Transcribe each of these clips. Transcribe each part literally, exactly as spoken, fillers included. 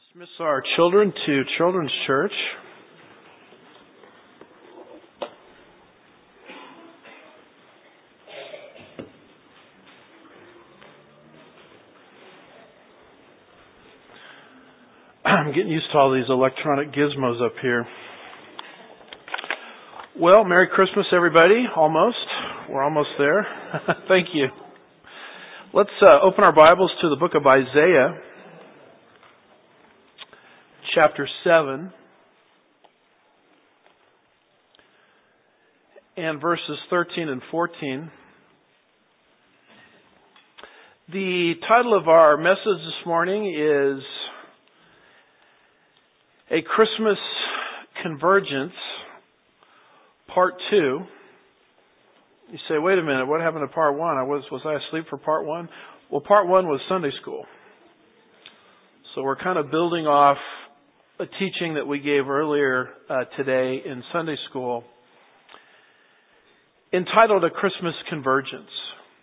Dismiss our children to Children's Church. I'm getting used to all these electronic gizmos up here. Well, Merry Christmas, everybody. Almost. We're almost there. Thank you. Let's uh, open our Bibles to the book of Isaiah, chapter seven, and verses thirteen and fourteen. The title of our message this morning is A Christmas Convergence, Part two. You say, wait a minute, what happened to Part one? I was, was I asleep for Part one? Well, Part one was Sunday school. So we're kind of building off a teaching that we gave earlier uh, today in Sunday school entitled A Christmas Convergence.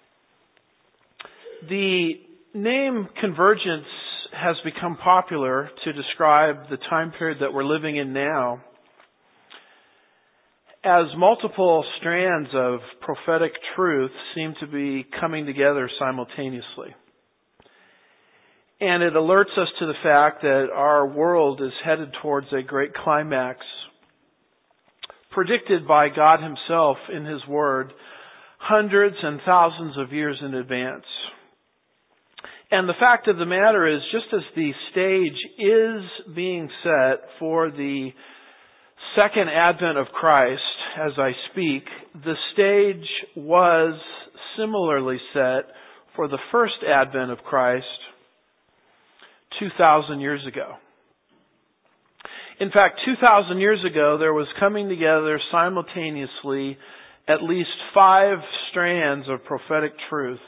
The name convergence has become popular to describe the time period that we're living in now, as multiple strands of prophetic truth seem to be coming together simultaneously. And it alerts us to the fact that our world is headed towards a great climax predicted by God Himself in His Word hundreds and thousands of years in advance. And the fact of the matter is, just as the stage is being set for the second advent of Christ as I speak, the stage was similarly set for the first advent of Christ two thousand years ago. In fact, two thousand years ago, there was coming together simultaneously at least five strands of prophetic truth.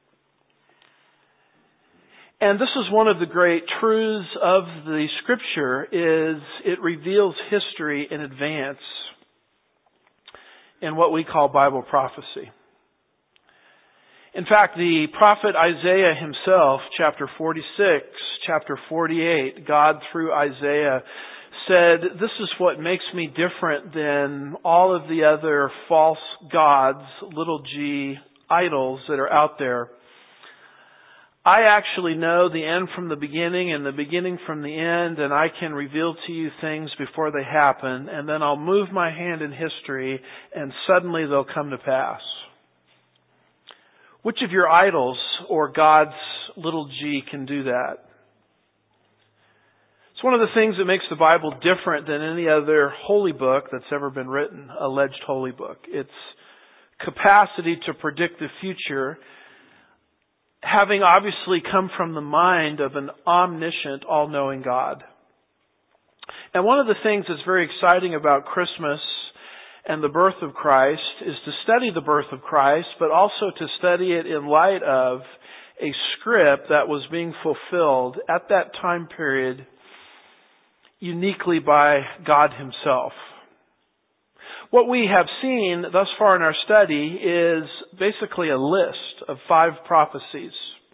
And this is one of the great truths of the Scripture, is it reveals history in advance in what we call Bible prophecy. In fact, the prophet Isaiah himself, chapter forty-six, chapter forty-eight, God through Isaiah said, this is what makes me different than all of the other false gods, little g, idols that are out there. I actually know the end from the beginning and the beginning from the end, and I can reveal to you things before they happen, and then I'll move my hand in history, and suddenly they'll come to pass. Which of your idols or God's little g can do that? It's one of the things that makes the Bible different than any other holy book that's ever been written, alleged holy book. Its capacity to predict the future, having obviously come from the mind of an omniscient, all-knowing God. And one of the things that's very exciting about Christmas and the birth of Christ is to study the birth of Christ, but also to study it in light of a script that was being fulfilled at that time period uniquely by God Himself. What we have seen thus far in our study is basically a list of five prophecies.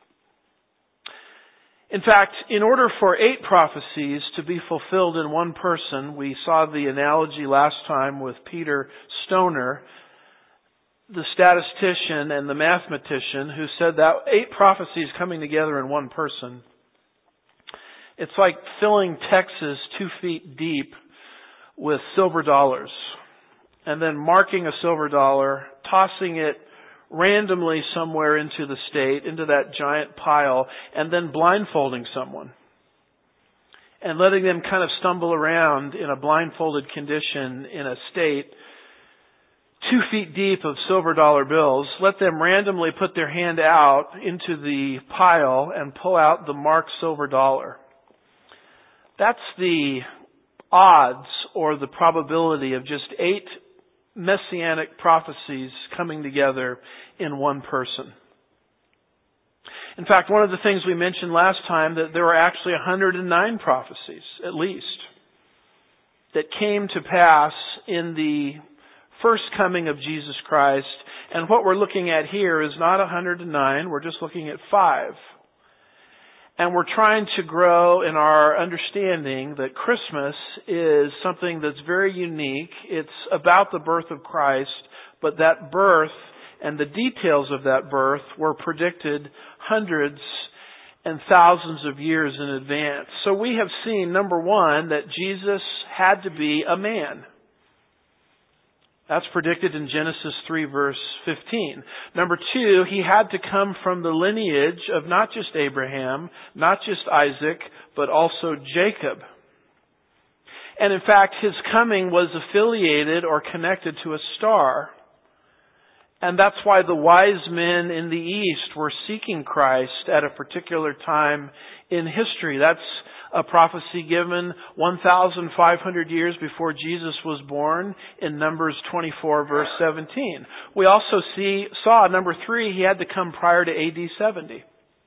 In fact, in order for eight prophecies to be fulfilled in one person, we saw the analogy last time with Peter Stoner, the statistician and the mathematician, who said that eight prophecies coming together in one person. It's like filling Texas two feet deep with silver dollars, and then marking a silver dollar, tossing it randomly somewhere into the state, into that giant pile, and then blindfolding someone and letting them kind of stumble around in a blindfolded condition in a state two feet deep of silver dollar bills. Let them randomly put their hand out into the pile and pull out the marked silver dollar. That's the odds or the probability of just eight messianic prophecies coming together in one person. In fact, one of the things we mentioned last time, that there were actually one hundred nine prophecies, at least, that came to pass in the first coming of Jesus Christ. And what we're looking at here is not one hundred nine, we're just looking at five. And we're trying to grow in our understanding that Christmas is something that's very unique. It's about the birth of Christ, but that birth and the details of that birth were predicted hundreds and thousands of years in advance. So we have seen, number one, that Jesus had to be a man. That's predicted in Genesis three verse fifteen. Number two, he had to come from the lineage of not just Abraham, not just Isaac, but also Jacob. And in fact, his coming was affiliated or connected to a star. And that's why the wise men in the East were seeking Christ at a particular time in history. That's a prophecy given one thousand five hundred years before Jesus was born in Numbers twenty-four verse seventeen. We also see, saw, number three, he had to come prior to A D seventy.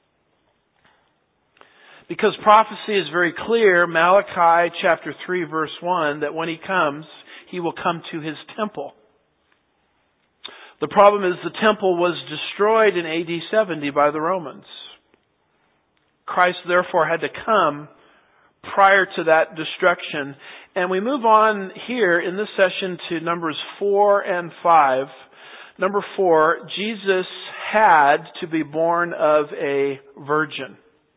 Because prophecy is very clear, Malachi chapter three verse one, that when he comes, he will come to his temple. The problem is the temple was destroyed in A D seventy by the Romans. Christ therefore had to come prior to that destruction. And we move on here in this session to Numbers four and five. Number four, Jesus had to be born of a virgin.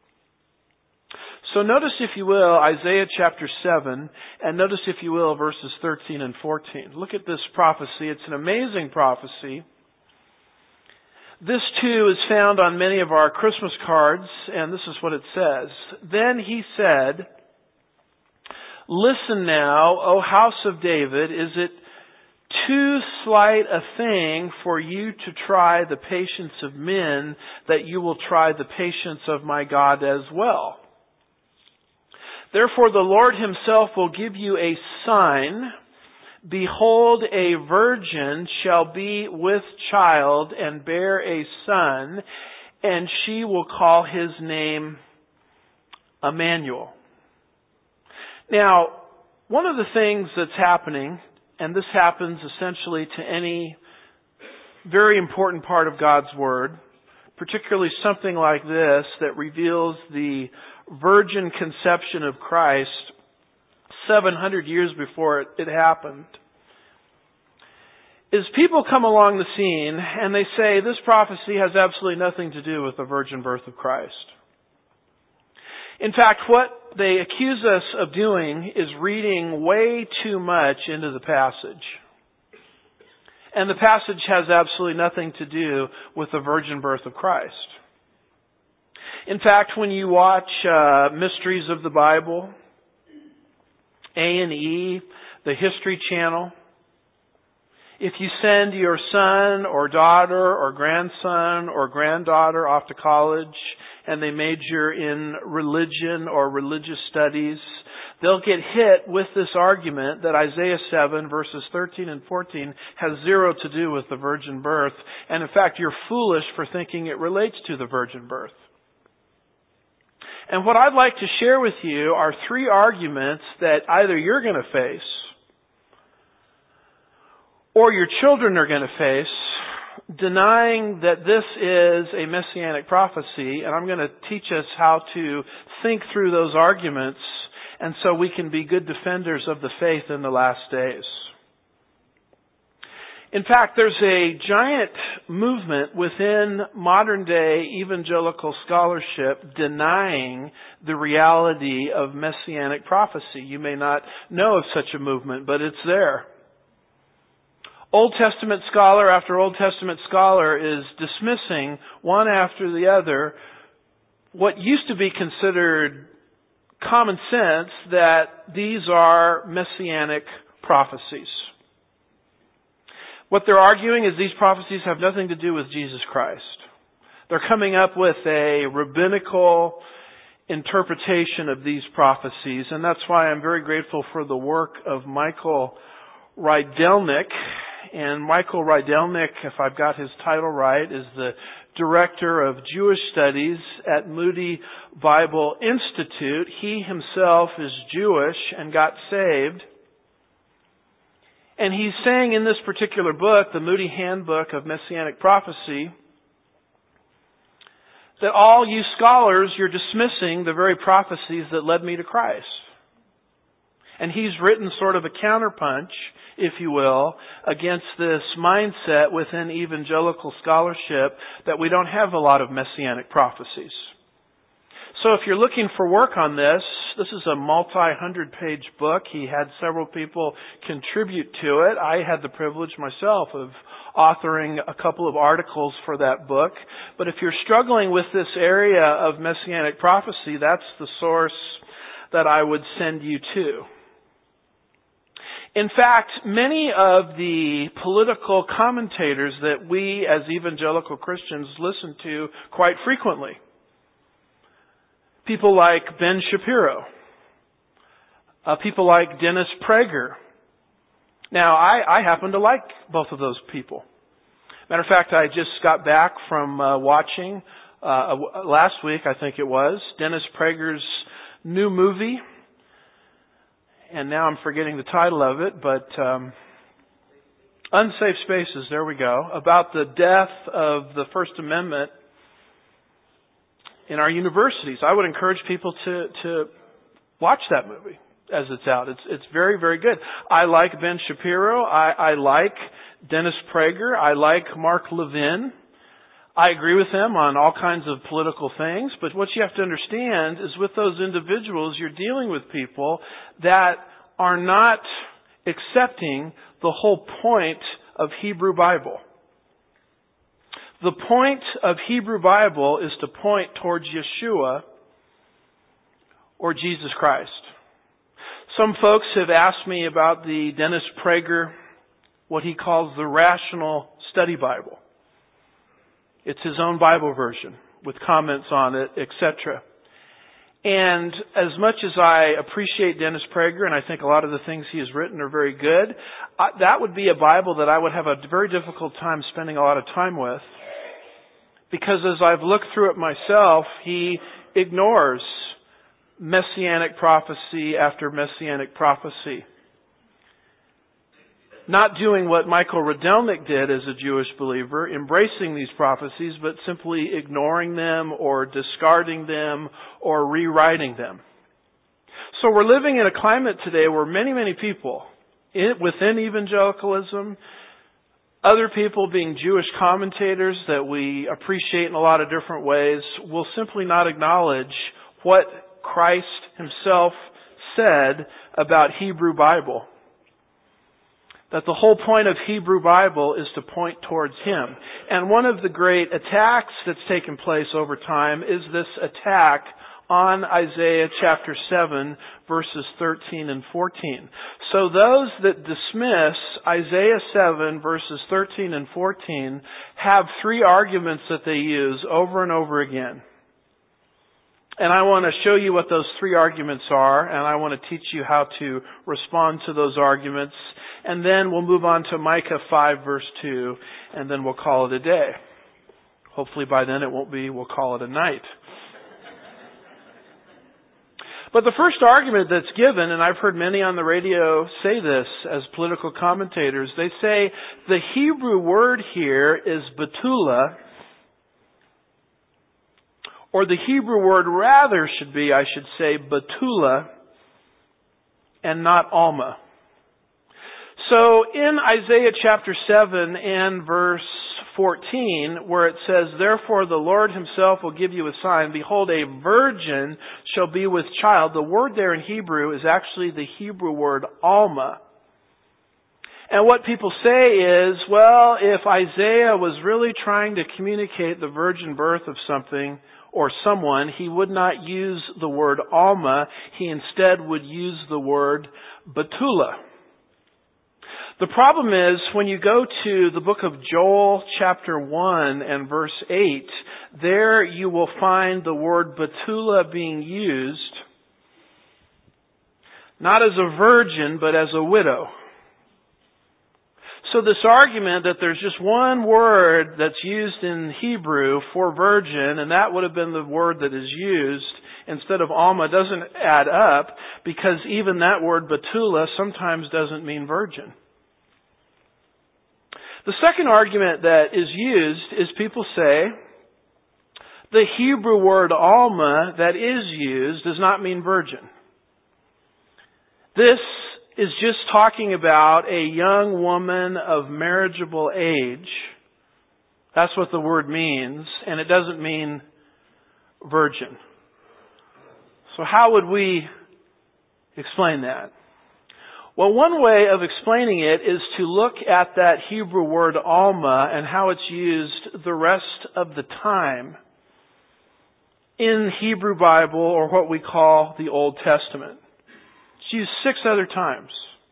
So notice, if you will, Isaiah chapter seven, and notice, if you will, verses thirteen and fourteen. Look at this prophecy. It's an amazing prophecy. This too is found on many of our Christmas cards, and this is what it says. Then he said, "Listen now, O house of David, is it too slight a thing for you to try the patience of men, that you will try the patience of my God as well? Therefore the Lord himself will give you a sign. Behold, a virgin shall be with child and bear a son, and she will call his name Emmanuel." Now, one of the things that's happening, and this happens essentially to any very important part of God's Word, particularly something like this that reveals the virgin conception of Christ seven hundred years before it, it happened, is people come along the scene and they say this prophecy has absolutely nothing to do with the virgin birth of Christ. In fact, what they accuse us of doing is reading way too much into the passage. And the passage has absolutely nothing to do with the virgin birth of Christ. In fact, when you watch uh, Mysteries of the Bible, A and E, the History Channel, if you send your son or daughter or grandson or granddaughter off to college and they major in religion or religious studies, they'll get hit with this argument that Isaiah seven verses thirteen and fourteen has zero to do with the virgin birth. And in fact, you're foolish for thinking it relates to the virgin birth. And what I'd like to share with you are three arguments that either you're going to face or your children are going to face, denying that this is a messianic prophecy. And I'm going to teach us how to think through those arguments, and so we can be good defenders of the faith in the last days. In fact, there's a giant movement within modern day evangelical scholarship denying the reality of messianic prophecy. You may not know of such a movement, but it's there. Old Testament scholar after Old Testament scholar is dismissing one after the other what used to be considered common sense, that these are messianic prophecies. What they're arguing is these prophecies have nothing to do with Jesus Christ. They're coming up with a rabbinical interpretation of these prophecies, and that's why I'm very grateful for the work of Michael Rydelnik. And Michael Rydelnik, if I've got his title right, is the Director of Jewish Studies at Moody Bible Institute. He himself is Jewish and got saved. And he's saying in this particular book, the Moody Handbook of Messianic Prophecy, that all you scholars, you're dismissing the very prophecies that led me to Christ. And he's written sort of a counterpunch, if you will, against this mindset within evangelical scholarship that we don't have a lot of messianic prophecies. So if you're looking for work on this, this is a multi-hundred page book. He had several people contribute to it. I had the privilege myself of authoring a couple of articles for that book. But if you're struggling with this area of messianic prophecy, that's the source that I would send you to. In fact, many of the political commentators that we as evangelical Christians listen to quite frequently, people like Ben Shapiro, uh, people like Dennis Prager. Now, I, I happen to like both of those people. Matter of fact, I just got back from uh, watching, uh, last week I think it was, Dennis Prager's new movie. And now I'm forgetting the title of it, but um, Unsafe Spaces, there we go, about the death of the First Amendment in our universities. I would encourage people to, to watch that movie as it's out. It's, it's very, very good. I like Ben Shapiro. I, I like Dennis Prager. I like Mark Levin. I agree with them on all kinds of political things, but what you have to understand is with those individuals, you're dealing with people that are not accepting the whole point of Hebrew Bible. The point of Hebrew Bible is to point towards Yeshua or Jesus Christ. Some folks have asked me about the Dennis Prager, what he calls the Rational Study Bible. It's his own Bible version with comments on it, et cetera. And as much as I appreciate Dennis Prager, and I think a lot of the things he has written are very good, I, that would be a Bible that I would have a very difficult time spending a lot of time with. Because as I've looked through it myself, he ignores messianic prophecy after messianic prophecy. Not doing what Michael Radelnik did as a Jewish believer, embracing these prophecies, but simply ignoring them or discarding them or rewriting them. So we're living in a climate today where many, many people within evangelicalism, other people being Jewish commentators that we appreciate in a lot of different ways, will simply not acknowledge what Christ himself said about Hebrew Bible. That the whole point of Hebrew Bible is to point towards Him. And one of the great attacks that's taken place over time is this attack on Isaiah chapter seven, verses thirteen and fourteen. So those that dismiss Isaiah seven, verses thirteen and fourteen, have three arguments that they use over and over again. And I want to show you what those three arguments are, and I want to teach you how to respond to those arguments. And then we'll move on to Micah five, verse two, and then we'll call it a day. Hopefully by then it won't be, we'll call it a night. But the first argument that's given, and I've heard many on the radio say this as political commentators, they say the Hebrew word here is betula, or the Hebrew word rather should be, I should say, betula, and not alma. So in Isaiah chapter seven and verse fourteen, where it says, "Therefore the Lord himself will give you a sign. Behold, a virgin shall be with child." The word there in Hebrew is actually the Hebrew word alma. And what people say is, well, if Isaiah was really trying to communicate the virgin birth of something or someone, he would not use the word alma. He instead would use the word betula. The problem is, when you go to the book of Joel chapter one and verse eight, there you will find the word betula being used not as a virgin, but as a widow. So this argument that there's just one word that's used in Hebrew for virgin, and that would have been the word that is used instead of alma, doesn't add up, because even that word betula sometimes doesn't mean virgin. The second argument that is used is people say The Hebrew word alma that is used does not mean virgin. This is just talking about a young woman of marriageable age. That's what the word means, and it doesn't mean virgin. So how would we explain that? Well, one way of explaining it is to look at that Hebrew word alma and how it's used the rest of the time in the Hebrew Bible, or what we call the Old Testament. It's used six other times.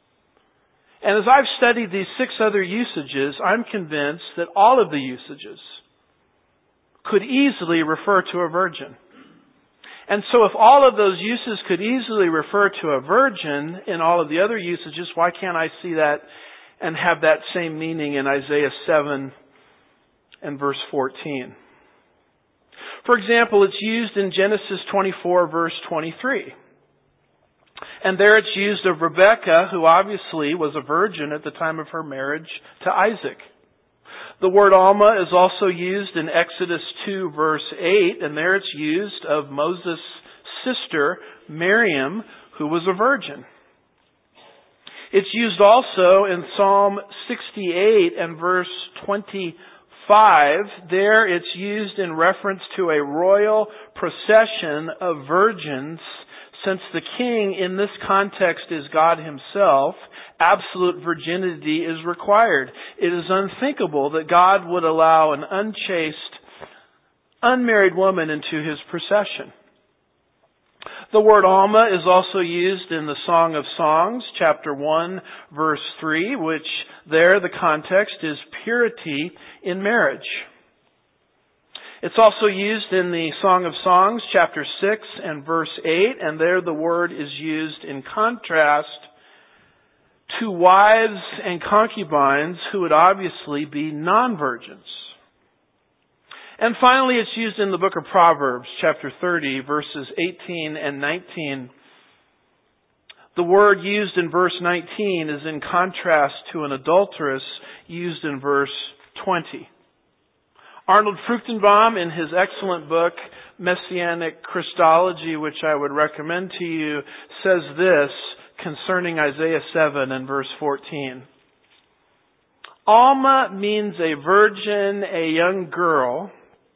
And as I've studied these six other usages, I'm convinced that all of the usages could easily refer to a virgin. And so if all of those uses could easily refer to a virgin in all of the other usages, why can't I see that and have that same meaning in Isaiah seven and verse fourteen? For example, it's used in Genesis twenty-four verse twenty-three. And there it's used of Rebekah, who obviously was a virgin at the time of her marriage to Isaac. The word alma is also used in Exodus two verse eight, and there it's used of Moses' sister, Miriam, who was a virgin. It's used also in Psalm sixty-eight and verse twenty-five. There it's used in reference to a royal procession of virgins. Since the king in this context is God himself, absolute virginity is required. It is unthinkable that God would allow an unchaste, unmarried woman into his procession. The word alma is also used in the Song of Songs, chapter one, verse three, which there the context is purity in marriage. It's also used in the Song of Songs, chapter six and verse eight, and there the word is used in contrast to wives and concubines who would obviously be non-virgins. And finally, it's used in the book of Proverbs, chapter thirty, verses eighteen and nineteen. The word used in verse nineteen is in contrast to an adulteress used in verse twenty. Arnold Fruchtenbaum, in his excellent book, Messianic Christology, which I would recommend to you, says this concerning Isaiah seven and verse fourteen. Alma means a virgin, a young girl,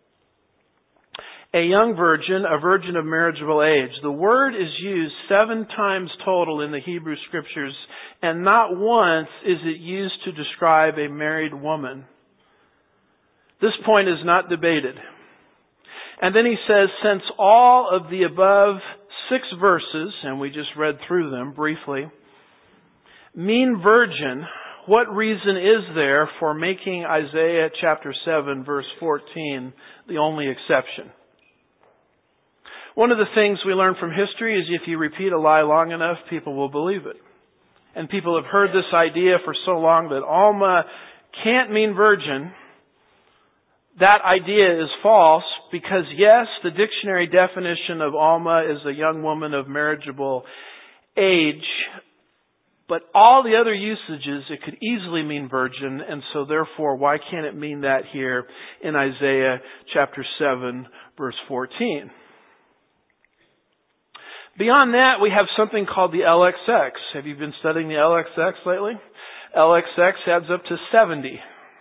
a young virgin, a virgin of marriageable age. The word is used seven times total in the Hebrew Scriptures, and not once is it used to describe a married woman. This point is not debated. And then he says, since all of the above six verses, and we just read through them briefly, mean virgin, what reason is there for making Isaiah chapter seven verse fourteen the only exception? One of the things we learn from history is if you repeat a lie long enough, people will believe it. And people have heard this idea for so long that Alma can't mean virgin. That idea is false because, yes, the dictionary definition of Alma is a young woman of marriageable age, but all the other usages, it could easily mean virgin, and so therefore, why can't it mean that here in Isaiah chapter seven, verse fourteen? Beyond that, we have something called the L X X. Have you been studying the L X X lately? L X X adds up to seventy.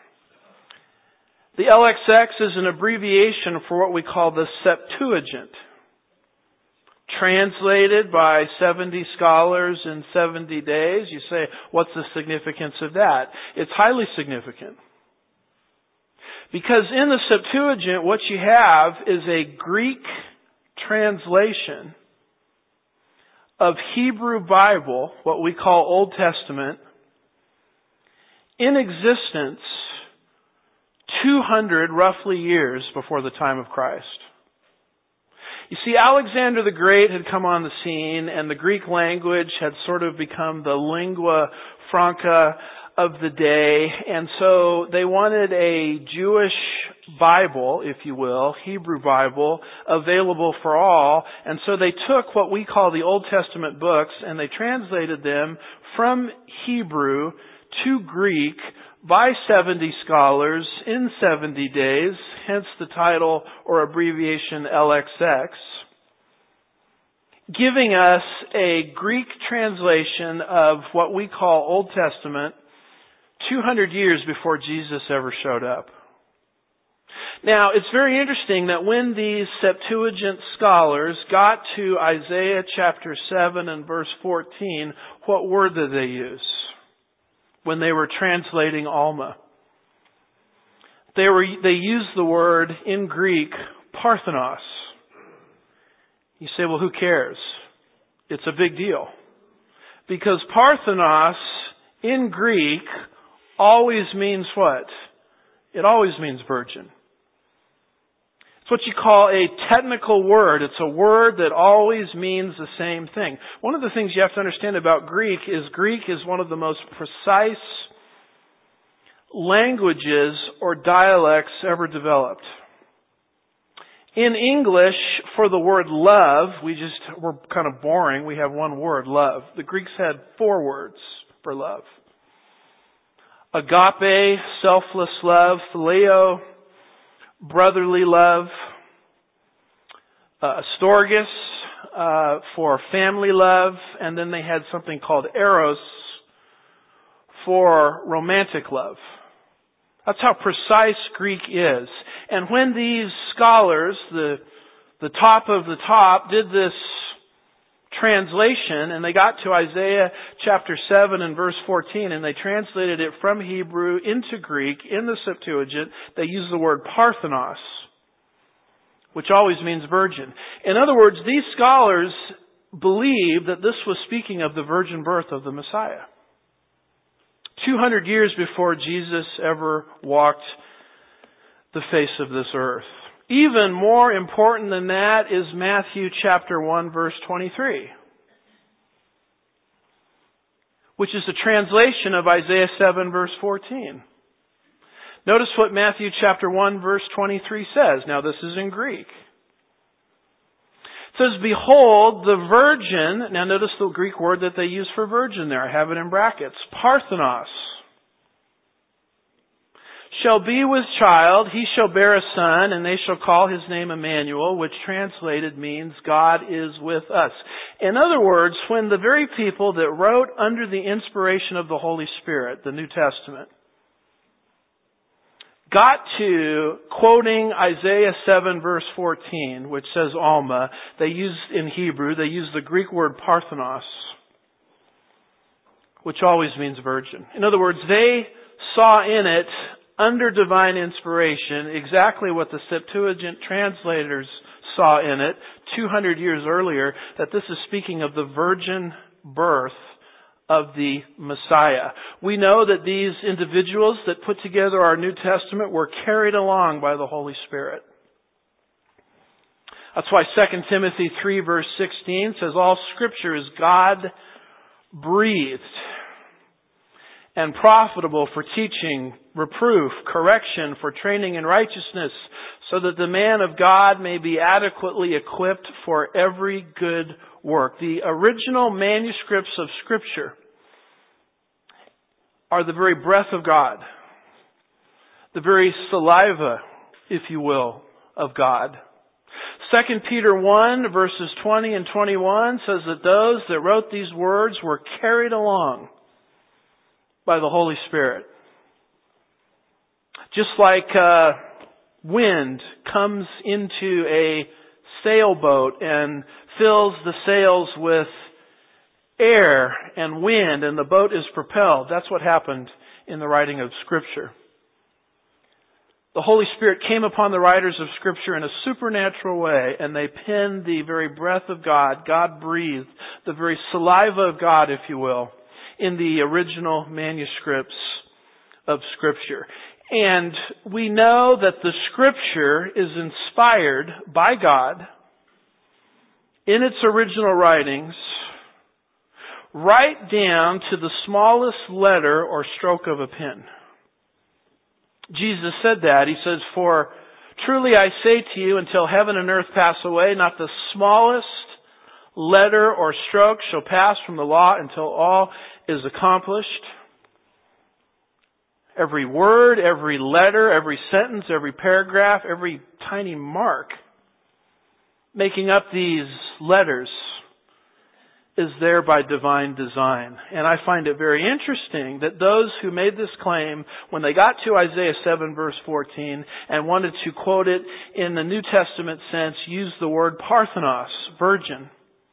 The L X X is an abbreviation for what we call the Septuagint, translated by seventy scholars in seventy days. You say, what's the significance of that? It's highly significant. Because in the Septuagint, what you have is a Greek translation of Hebrew Bible, what we call Old Testament, in existence two hundred roughly years before the time of Christ. You see, Alexander the Great had come on the scene, and the Greek language had sort of become the lingua franca of the day, and so they wanted a Jewish Bible, if you will, Hebrew Bible, available for all, and so they took what we call the Old Testament books, and they translated them from Hebrew to Greek by seventy scholars in seventy days, hence the title or abbreviation L X X, giving us a Greek translation of what we call Old Testament two hundred years before Jesus ever showed up. Now, it's very interesting that when these Septuagint scholars got to Isaiah chapter seven and verse fourteen, what word did they use when they were translating Alma? They were, they used the word in Greek, Parthenos. You say, well, who cares? It's a big deal. Because Parthenos in Greek always means what? It always means virgin. It's what you call a technical word. It's a word that always means the same thing. One of the things you have to understand about Greek is Greek is one of the most precise languages or dialects ever developed. In English, for the word love, we just, we're kind of boring. We have one word, love. The Greeks had four words for love. Agape, selfless love. Phileo, brotherly love. Uh, Storgis, uh, for family love. And then they had something called eros for romantic love. That's how precise Greek is. And when these scholars, the, the top of the top, did this translation, and they got to Isaiah chapter seven and verse fourteen, and they translated it from Hebrew into Greek in the Septuagint, they used the word Parthenos, which always means virgin. In other words, these scholars believed that this was speaking of the virgin birth of the Messiah. two hundred years before Jesus ever walked the face of this earth. Even more important than that is Matthew chapter one verse twenty-three, which is a translation of Isaiah seven verse fourteen. Notice what Matthew chapter one verse twenty-three says. Now this is in Greek. It says, behold, the virgin, now notice the Greek word that they use for virgin there. I have it in brackets. Parthenos. Shall be with child, he shall bear a son, and they shall call his name Emmanuel, which translated means God is with us. In other words, when the very people that wrote under the inspiration of the Holy Spirit, the New Testament, got to quoting Isaiah seven verse fourteen, which says Alma, they used in Hebrew, they used the Greek word Parthenos, which always means virgin. In other words, they saw in it, under divine inspiration, exactly what the Septuagint translators saw in it two hundred years earlier, that this is speaking of the virgin birth of the Messiah. We know that these individuals that put together our New Testament were carried along by the Holy Spirit. That's why Second Timothy three verse sixteen says, all Scripture is God-breathed and profitable for teaching, reproof, correction, for training in righteousness, so that the man of God may be adequately equipped for every good work. The original manuscripts of Scripture are the very breath of God, the very saliva, if you will, of God. Second Peter one verses twenty and twenty-one says that those that wrote these words were carried along by the Holy Spirit. Just like uh, wind comes into a sailboat and fills the sails with air and wind and the boat is propelled. That's what happened in the writing of Scripture. The Holy Spirit came upon the writers of Scripture in a supernatural way, and they penned the very breath of God, God breathed, the very saliva of God, if you will, in the original manuscripts of Scripture. And we know that the Scripture is inspired by God in its original writings, right down to the smallest letter or stroke of a pen. Jesus said that. He says, for truly I say to you, until heaven and earth pass away, not the smallest letter or stroke shall pass from the law until all is accomplished. Every word, every letter, every sentence, every paragraph, every tiny mark making up these letters is there by divine design. And I find it very interesting that those who made this claim, when they got to Isaiah seven verse fourteen and wanted to quote it in the New Testament sense, used the word Parthenos, virgin.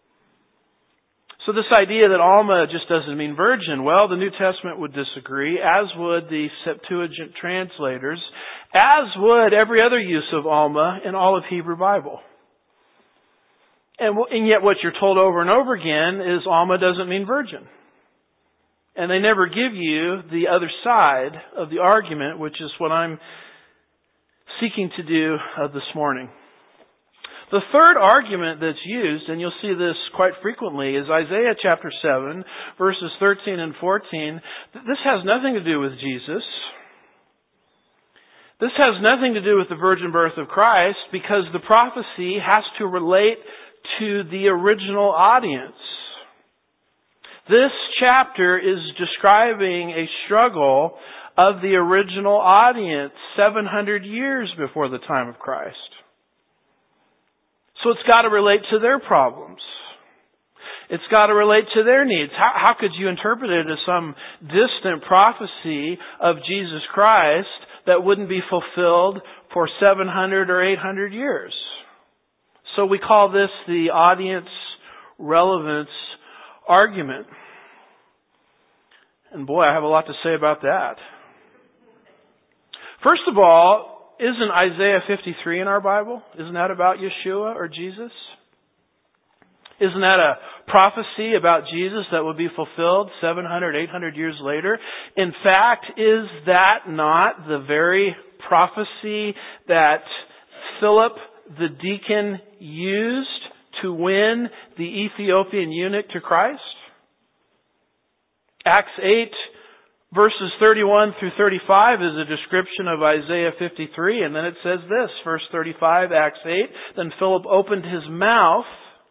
So this idea that Alma just doesn't mean virgin, well, the New Testament would disagree, as would the Septuagint translators, as would every other use of Alma in all of Hebrew Bible. And, and yet what you're told over and over again is Alma doesn't mean virgin. And they never give you the other side of the argument, which is what I'm seeking to do uh, this morning. The third argument that's used, and you'll see this quite frequently, is Isaiah chapter seven, verses thirteen and fourteen. This has nothing to do with Jesus. This has nothing to do with the virgin birth of Christ, because the prophecy has to relate to the original audience. This chapter is describing a struggle of the original audience seven hundred years before the time of Christ. So it's got to relate to their problems. It's got to relate to their needs. How, how could you interpret it as some distant prophecy of Jesus Christ that wouldn't be fulfilled for seven hundred or eight hundred years? So we call this the audience relevance argument. And boy, I have a lot to say about that. First of all, isn't Isaiah fifty-three in our Bible? Isn't that about Yeshua or Jesus? Isn't that a prophecy about Jesus that would be fulfilled seven hundred, eight hundred years later? In fact, is that not the very prophecy that Philip the deacon used to win the Ethiopian eunuch to Christ? Acts eight verses thirty-one through thirty-five is a description of Isaiah fifty-three, and then it says this, verse thirty-five, Acts eight, then Philip opened his mouth,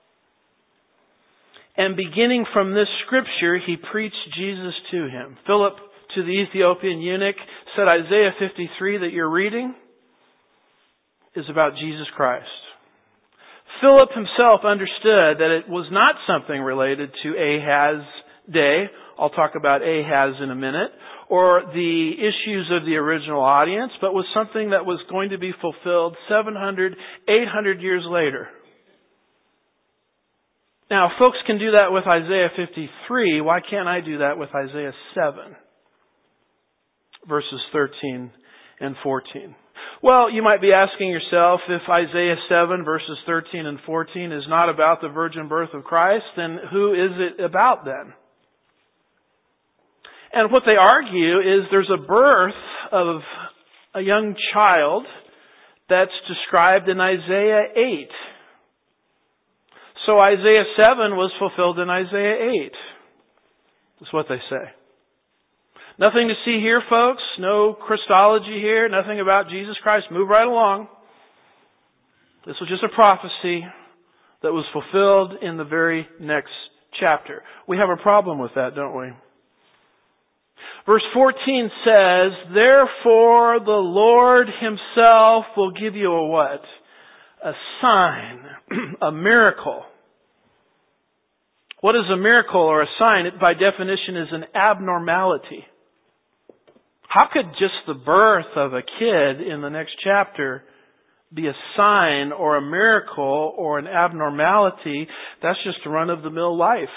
and beginning from this scripture, he preached Jesus to him. Philip, to the Ethiopian eunuch, said, Isaiah fifty-three that you're reading is about Jesus Christ. Philip himself understood that it was not something related to Ahaz's day. I'll talk about Ahaz in a minute, or the issues of the original audience, but was something that was going to be fulfilled seven hundred, eight hundred years later. Now, if folks can do that with Isaiah fifty-three, why can't I do that with Isaiah seven, verses thirteen and fourteen? Well, you might be asking yourself, if Isaiah seven, verses thirteen and fourteen is not about the virgin birth of Christ, then who is it about then? And what they argue is there's a birth of a young child that's described in Isaiah eight. So Isaiah seven was fulfilled in Isaiah eight. That's what they say. Nothing to see here, folks. No Christology here. Nothing about Jesus Christ. Move right along. This was just a prophecy that was fulfilled in the very next chapter. We have a problem with that, don't we? Verse fourteen says, therefore the Lord Himself will give you a what? A sign, a miracle. What is a miracle or a sign? It by definition is an abnormality. How could just the birth of a kid in the next chapter be a sign or a miracle or an abnormality? That's just a run-of-the-mill life.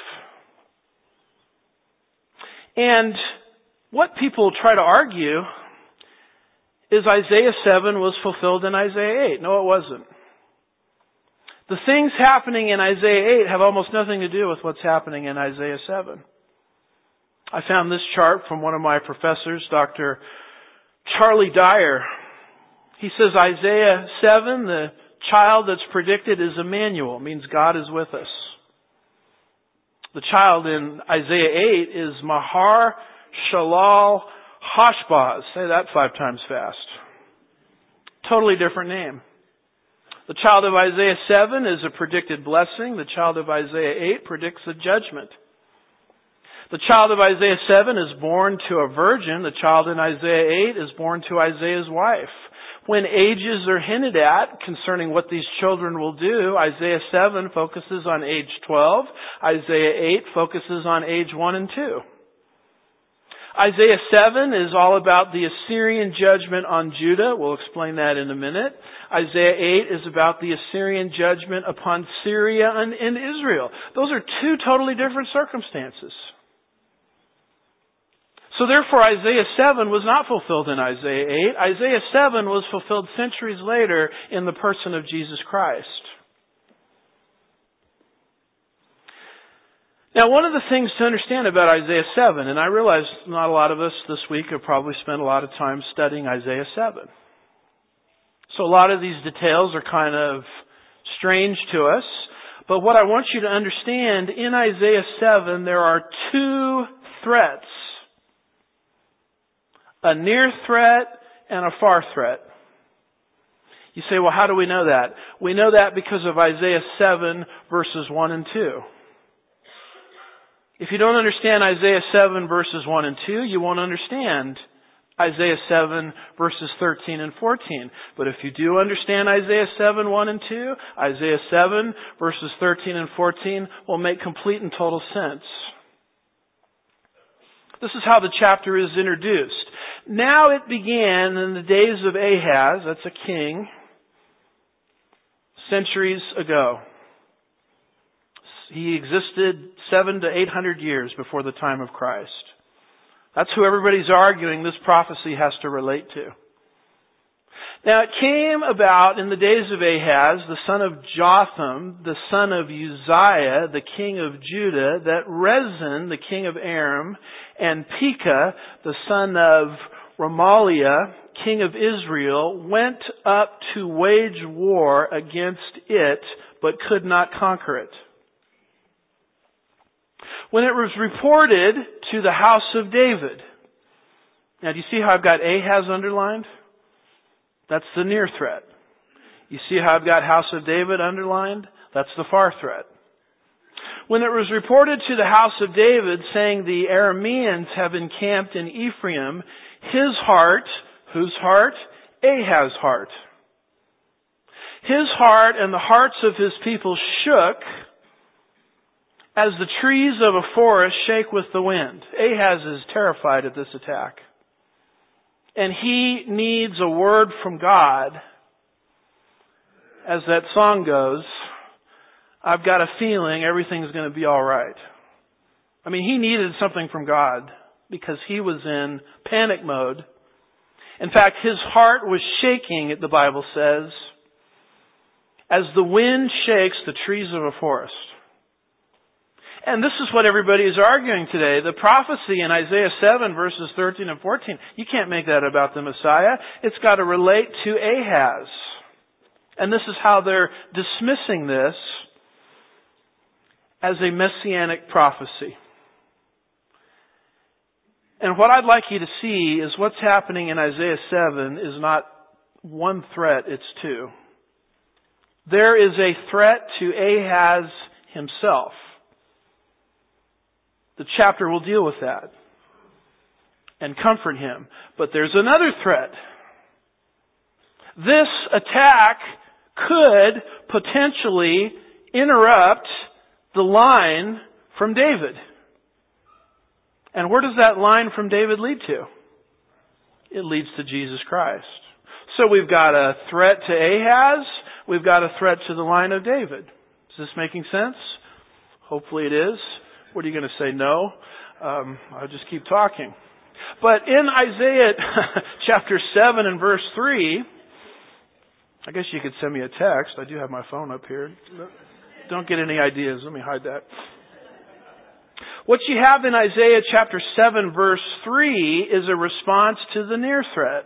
And what people try to argue is Isaiah seven was fulfilled in Isaiah eight. No, it wasn't. The things happening in Isaiah eight have almost nothing to do with what's happening in Isaiah seven. I found this chart from one of my professors, Doctor Charlie Dyer. He says Isaiah seven, the child that's predicted is Emmanuel, means God is with us. The child in Isaiah eight is Mahar Shalal Hashbaz. Say that five times fast. Totally different name. The child of Isaiah seven is a predicted blessing. The child of Isaiah eight predicts a judgment. The child of Isaiah seven is born to a virgin. The child in Isaiah eight is born to Isaiah's wife. When ages are hinted at concerning what these children will do, Isaiah seven focuses on age twelve. Isaiah eight focuses on age one and two. Isaiah seven is all about the Assyrian judgment on Judah. We'll explain that in a minute. Isaiah eight is about the Assyrian judgment upon Syria and, and Israel. Those are two totally different circumstances. So therefore Isaiah seven was not fulfilled in Isaiah eight. Isaiah seven was fulfilled centuries later in the person of Jesus Christ. Now, one of the things to understand about Isaiah seven, and I realize not a lot of us this week have probably spent a lot of time studying Isaiah seven. So a lot of these details are kind of strange to us. But what I want you to understand, in Isaiah seven, there are two threats. A near threat and a far threat. You say, well, how do we know that? We know that because of Isaiah seven verses one and two. If you don't understand Isaiah seven verses one and two, you won't understand Isaiah seven verses thirteen and fourteen. But if you do understand Isaiah seven, one and two, Isaiah seven verses thirteen and fourteen will make complete and total sense. This is how the chapter is introduced. Now it began in the days of Ahaz, that's a king, centuries ago. He existed seven to eight hundred years before the time of Christ. That's who everybody's arguing this prophecy has to relate to. Now it came about in the days of Ahaz, the son of Jotham, the son of Uzziah, the king of Judah, that Rezin, the king of Aram, and Pekah, the son of Remaliah, king of Israel, went up to wage war against it, but could not conquer it. When it was reported to the house of David. Now do you see how I've got Ahaz underlined? That's the near threat. You see how I've got house of David underlined? That's the far threat. When it was reported to the house of David, saying the Arameans have encamped in Ephraim, his heart, whose heart? Ahaz's heart. His heart and the hearts of his people shook as the trees of a forest shake with the wind. Ahaz is terrified at this attack. And he needs a word from God. As that song goes, I've got a feeling everything's going to be all right. I mean, he needed something from God because he was in panic mode. In fact, his heart was shaking, the Bible says, as the wind shakes the trees of a forest. And this is what everybody is arguing today. The prophecy in Isaiah seven verses thirteen and fourteen, you can't make that about the Messiah. It's got to relate to Ahaz. And this is how they're dismissing this as a messianic prophecy. And what I'd like you to see is what's happening in Isaiah seven is not one threat, it's two. There is a threat to Ahaz himself. The chapter will deal with that and comfort him. But there's another threat. This attack could potentially interrupt the line from David. And where does that line from David lead to? It leads to Jesus Christ. So we've got a threat to Ahaz. We've got a threat to the line of David. Is this making sense? Hopefully it is. What are you going to say? No? Um, I'll just keep talking. But in Isaiah chapter seven and verse three, I guess you could send me a text. I do have my phone up here. Don't get any ideas. Let me hide that. What you have in Isaiah chapter seven verse three is a response to the near threat.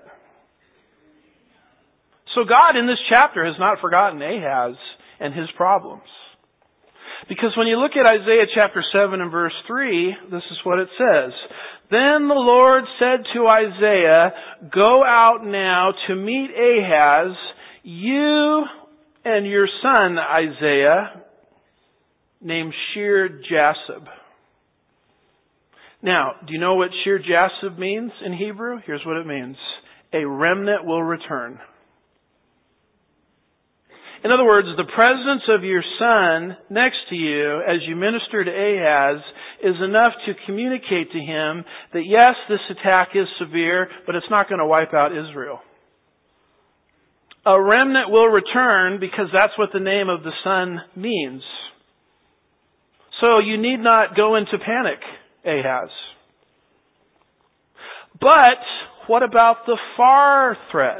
So God in this chapter has not forgotten Ahaz and his problems. Because when you look at Isaiah chapter seven and verse three, this is what it says. Then the Lord said to Isaiah, go out now to meet Ahaz, you and your son Isaiah, named Shear-Jashub. Now, do you know what Shir Jasub means in Hebrew? Here's what it means. A remnant will return. In other words, the presence of your son next to you as you minister to Ahaz is enough to communicate to him that yes, this attack is severe, but it's not going to wipe out Israel. A remnant will return because that's what the name of the son means. So you need not go into panic, Ahaz. But what about the far threat?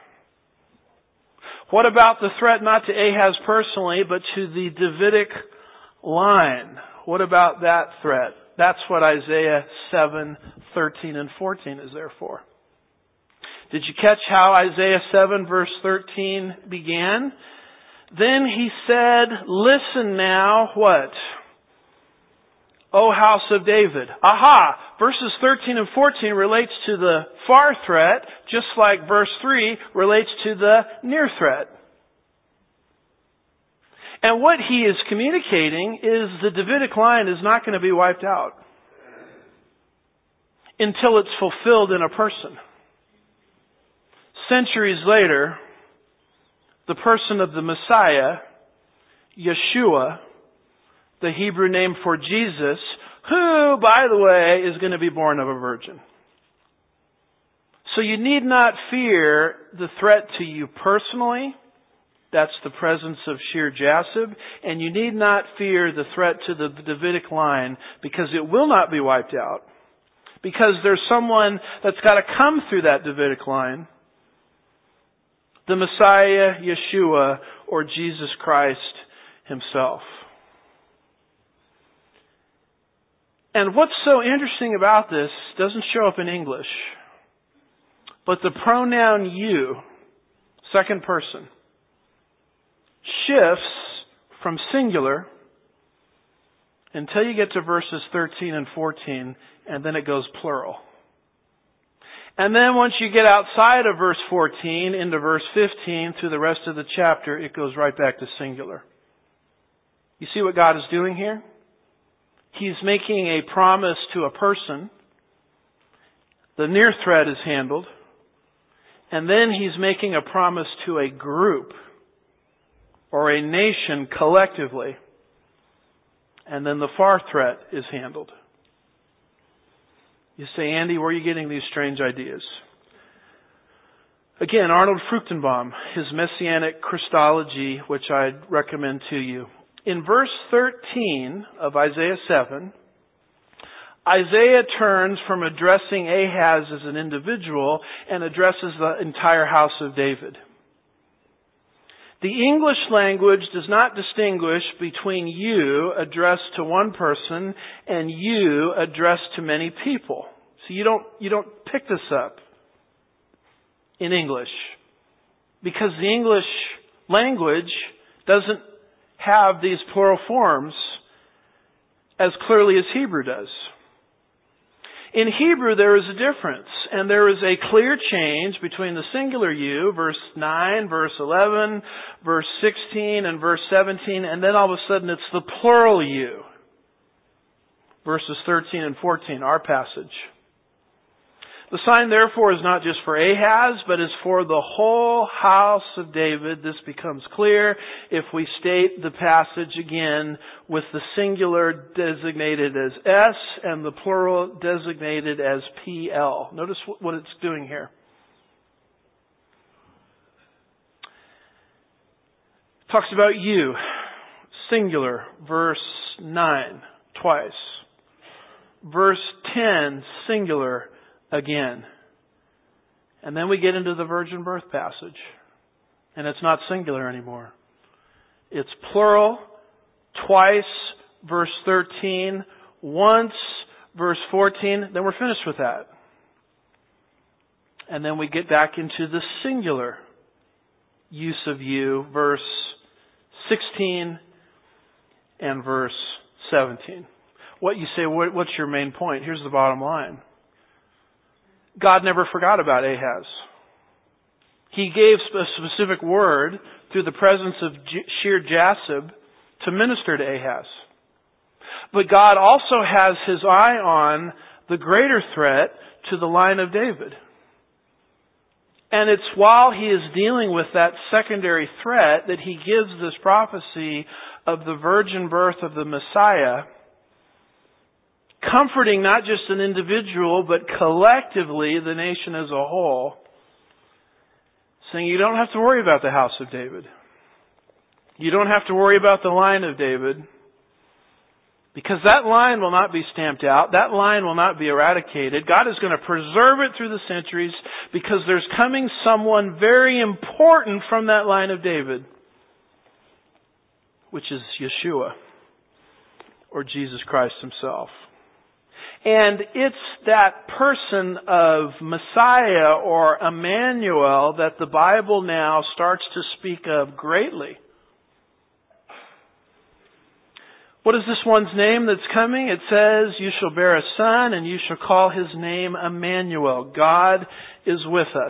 What about the threat not to Ahaz personally, but to the Davidic line? What about that threat? That's what Isaiah seven, thirteen and fourteen is there for. Did you catch how Isaiah seven verse thirteen began? Then he said, listen now, what? O house of David. Aha! Verses thirteen and fourteen relates to the far threat, just like verse three relates to the near threat. And what he is communicating is the Davidic line is not going to be wiped out until it's fulfilled in a person. Centuries later, the person of the Messiah, Yeshua, the Hebrew name for Jesus, who, by the way, is going to be born of a virgin. So you need not fear the threat to you personally. That's the presence of Shir Jasub. And you need not fear the threat to the Davidic line because it will not be wiped out. Because there's someone that's got to come through that Davidic line. The Messiah, Yeshua, or Jesus Christ himself. And what's so interesting about this doesn't show up in English. But the pronoun you, second person, shifts from singular until you get to verses thirteen and fourteen, and then it goes plural. And then once you get outside of verse fourteen into verse fifteen through the rest of the chapter, it goes right back to singular. You see what God is doing here? He's making a promise to a person. The near threat is handled. And then he's making a promise to a group or a nation collectively. And then the far threat is handled. You say, Andy, where are you getting these strange ideas? Again, Arnold Fruchtenbaum, his Messianic Christology, which I'd recommend to you. In verse thirteen of Isaiah seven, Isaiah turns from addressing Ahaz as an individual and addresses the entire house of David. The English language does not distinguish between you addressed to one person and you addressed to many people. So you don't, you don't pick this up in English because the English language doesn't have these plural forms as clearly as Hebrew does. In Hebrew, there is a difference, and there is a clear change between the singular you, verse nine, verse eleven, verse sixteen, and verse seventeen, and then all of a sudden it's the plural you, verses thirteen and fourteen, our passage. The sign, therefore, is not just for Ahaz, but is for the whole house of David. This becomes clear if we state the passage again with the singular designated as S and the plural designated as P L. Notice what it's doing here. It talks about you, singular, verse nine, twice. Verse ten, singular, again. And then we get into the virgin birth passage. And it's not singular anymore. It's plural, twice, verse thirteen, once, verse fourteen, then we're finished with that. And then we get back into the singular use of you, verse sixteen and verse seventeen. What you say, what, what's your main point? Here's the bottom line. God never forgot about Ahaz. He gave a specific word through the presence of Shir Jasub to minister to Ahaz. But God also has His eye on the greater threat to the line of David. And it's while He is dealing with that secondary threat that He gives this prophecy of the virgin birth of the Messiah, comforting not just an individual, but collectively the nation as a whole, saying you don't have to worry about the house of David. You don't have to worry about the line of David, because that line will not be stamped out. That line will not be eradicated. God is going to preserve it through the centuries, because there's coming someone very important from that line of David, which is Yeshua, or Jesus Christ Himself. And it's that person of Messiah or Emmanuel that the Bible now starts to speak of greatly. What is this one's name that's coming? It says, you shall bear a son and you shall call his name Emmanuel. God is with us.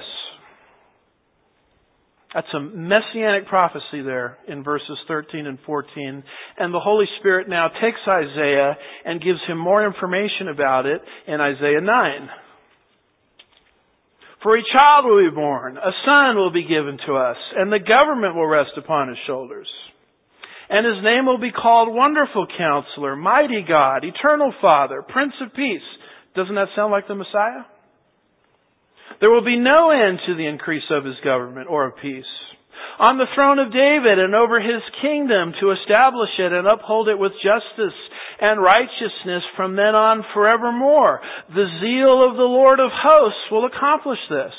That's a messianic prophecy there in verses thirteen and fourteen. And the Holy Spirit now takes Isaiah and gives him more information about it in Isaiah nine. For a child will be born, a son will be given to us, and the government will rest upon his shoulders. And his name will be called Wonderful Counselor, Mighty God, Eternal Father, Prince of Peace. Doesn't that sound like the Messiah? There will be no end to the increase of his government or of peace. On the throne of David and over his kingdom, to establish it and uphold it with justice and righteousness from then on forevermore. The zeal of the Lord of hosts will accomplish this.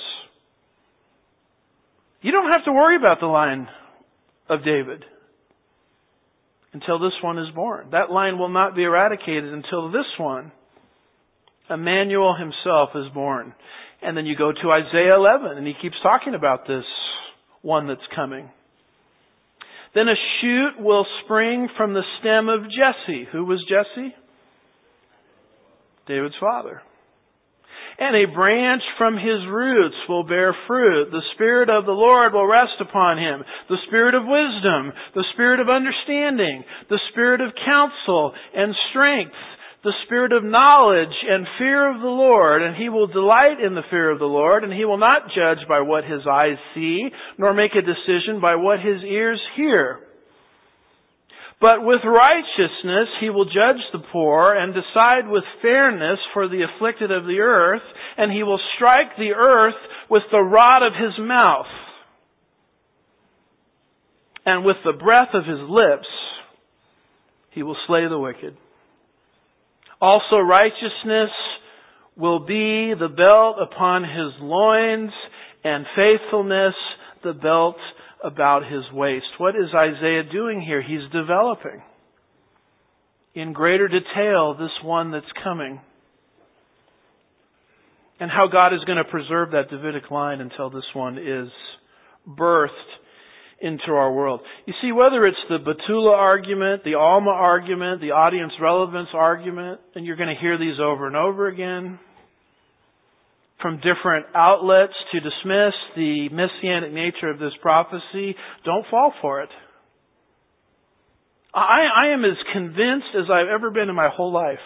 You don't have to worry about the line of David until this one is born. That line will not be eradicated until this one, Emmanuel himself, is born. And then you go to Isaiah eleven, and he keeps talking about this one that's coming. Then a shoot will spring from the stem of Jesse. Who was Jesse? David's father. And a branch from his roots will bear fruit. The Spirit of the Lord will rest upon him. The Spirit of wisdom, the Spirit of understanding, the Spirit of counsel and strength, the Spirit of knowledge and fear of the Lord. And he will delight in the fear of the Lord, and he will not judge by what his eyes see, nor make a decision by what his ears hear. But with righteousness he will judge the poor and decide with fairness for the afflicted of the earth, and he will strike the earth with the rod of his mouth. And with the breath of his lips he will slay the wicked. Also righteousness will be the belt upon his loins, and faithfulness the belt about his waist. What is Isaiah doing here? He's developing in greater detail this one that's coming, and how God is going to preserve that Davidic line until this one is birthed into our world. You see, whether it's the Betula argument, the Alma argument, the audience relevance argument, and you're going to hear these over and over again from different outlets to dismiss the messianic nature of this prophecy, don't fall for it. I, I am as convinced as I've ever been in my whole life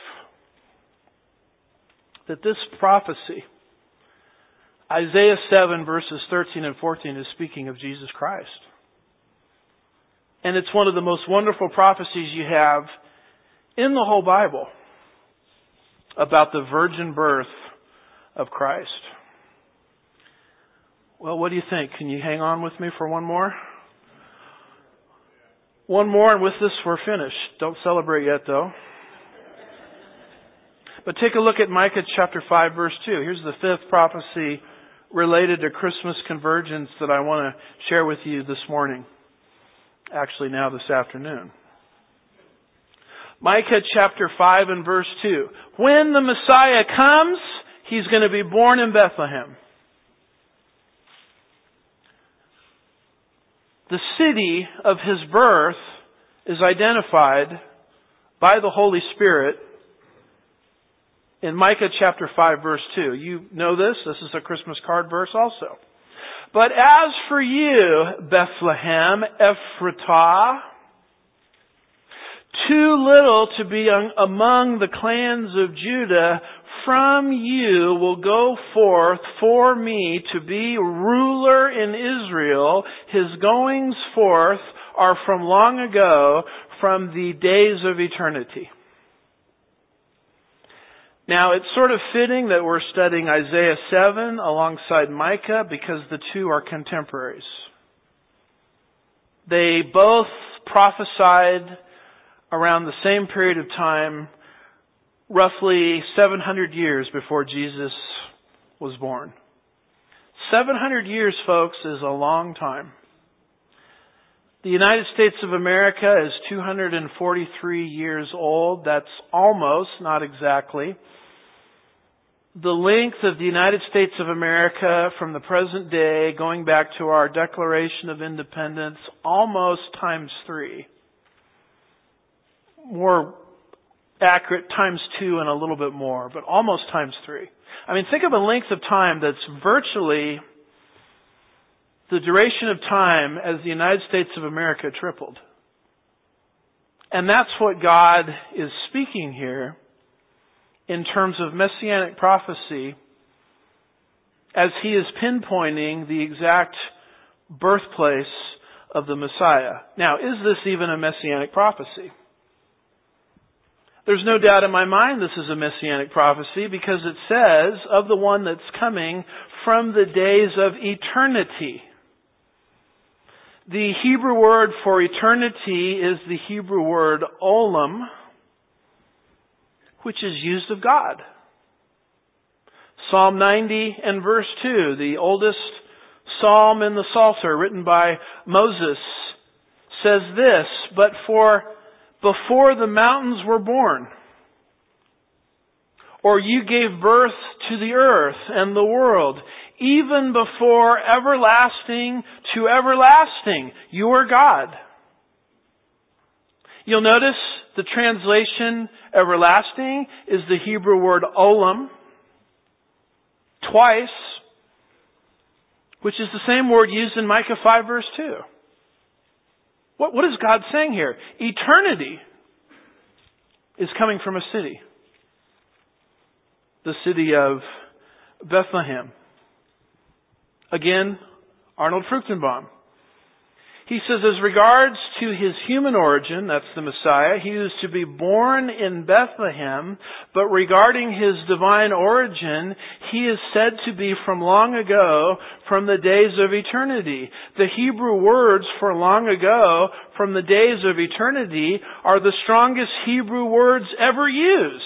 that this prophecy, Isaiah seven verses thirteen and fourteen, is speaking of Jesus Christ. And it's one of the most wonderful prophecies you have in the whole Bible about the virgin birth of Christ. Well, what do you think? Can you hang on with me for one more? One more, and with this we're finished. Don't celebrate yet, though. But take a look at Micah chapter five, verse two. Here's the fifth prophecy related to Christmas convergence that I want to share with you this morning. Actually, now this afternoon. Micah chapter five and verse two. When the Messiah comes, he's going to be born in Bethlehem. The city of his birth is identified by the Holy Spirit in Micah chapter five verse two. You know this. This is a Christmas card verse also. But as for you, Bethlehem Ephratah, too little to be among the clans of Judah. From you will go forth for me to be ruler in Israel. His goings forth are from long ago, from the days of eternity. Now, it's sort of fitting that we're studying Isaiah seven alongside Micah because the two are contemporaries. They both prophesied around the same period of time, roughly seven hundred years before Jesus was born. seven hundred years, folks, is a long time. The United States of America is two hundred forty-three years old. That's almost, not exactly, the length of the United States of America from the present day, going back to our Declaration of Independence, almost times three. More accurate, times two and a little bit more, but almost times three. I mean, think of a length of time that's virtually the duration of time as the United States of America tripled. And that's what God is speaking here in terms of messianic prophecy as He is pinpointing the exact birthplace of the Messiah. Now, is this even a messianic prophecy? There's no doubt in my mind this is a messianic prophecy because it says of the one that's coming from the days of eternity. The Hebrew word for eternity is the Hebrew word olam, which is used of God. Psalm ninety and verse two, the oldest psalm in the Psalter written by Moses, says this, "But for before the mountains were born, or you gave birth to the earth and the world, even before everlasting to everlasting, you are God." You'll notice the translation everlasting is the Hebrew word olam twice, which is the same word used in Micah five verse two. What, what is God saying here? Eternity is coming from a city. The city of Bethlehem. Again, Arnold Fruchtenbaum. He says, as regards to His human origin, that's the Messiah, He was to be born in Bethlehem, but regarding His divine origin, He is said to be from long ago, from the days of eternity. The Hebrew words for long ago, from the days of eternity, are the strongest Hebrew words ever used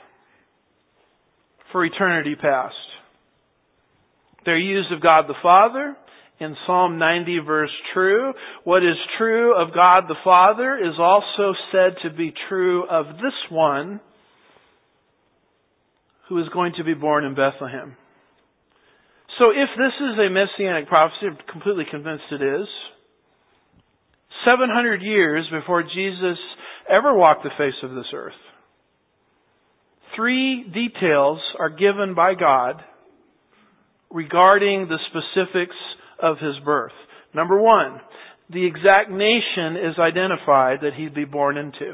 for eternity past. They're used of God the Father. In Psalm ninety verse true, what is true of God the Father is also said to be true of this one who is going to be born in Bethlehem. So if this is a messianic prophecy, I'm completely convinced it is, seven hundred years before Jesus ever walked the face of this earth, three details are given by God regarding the specifics of His birth. Number one, the exact nation is identified that He'd be born into.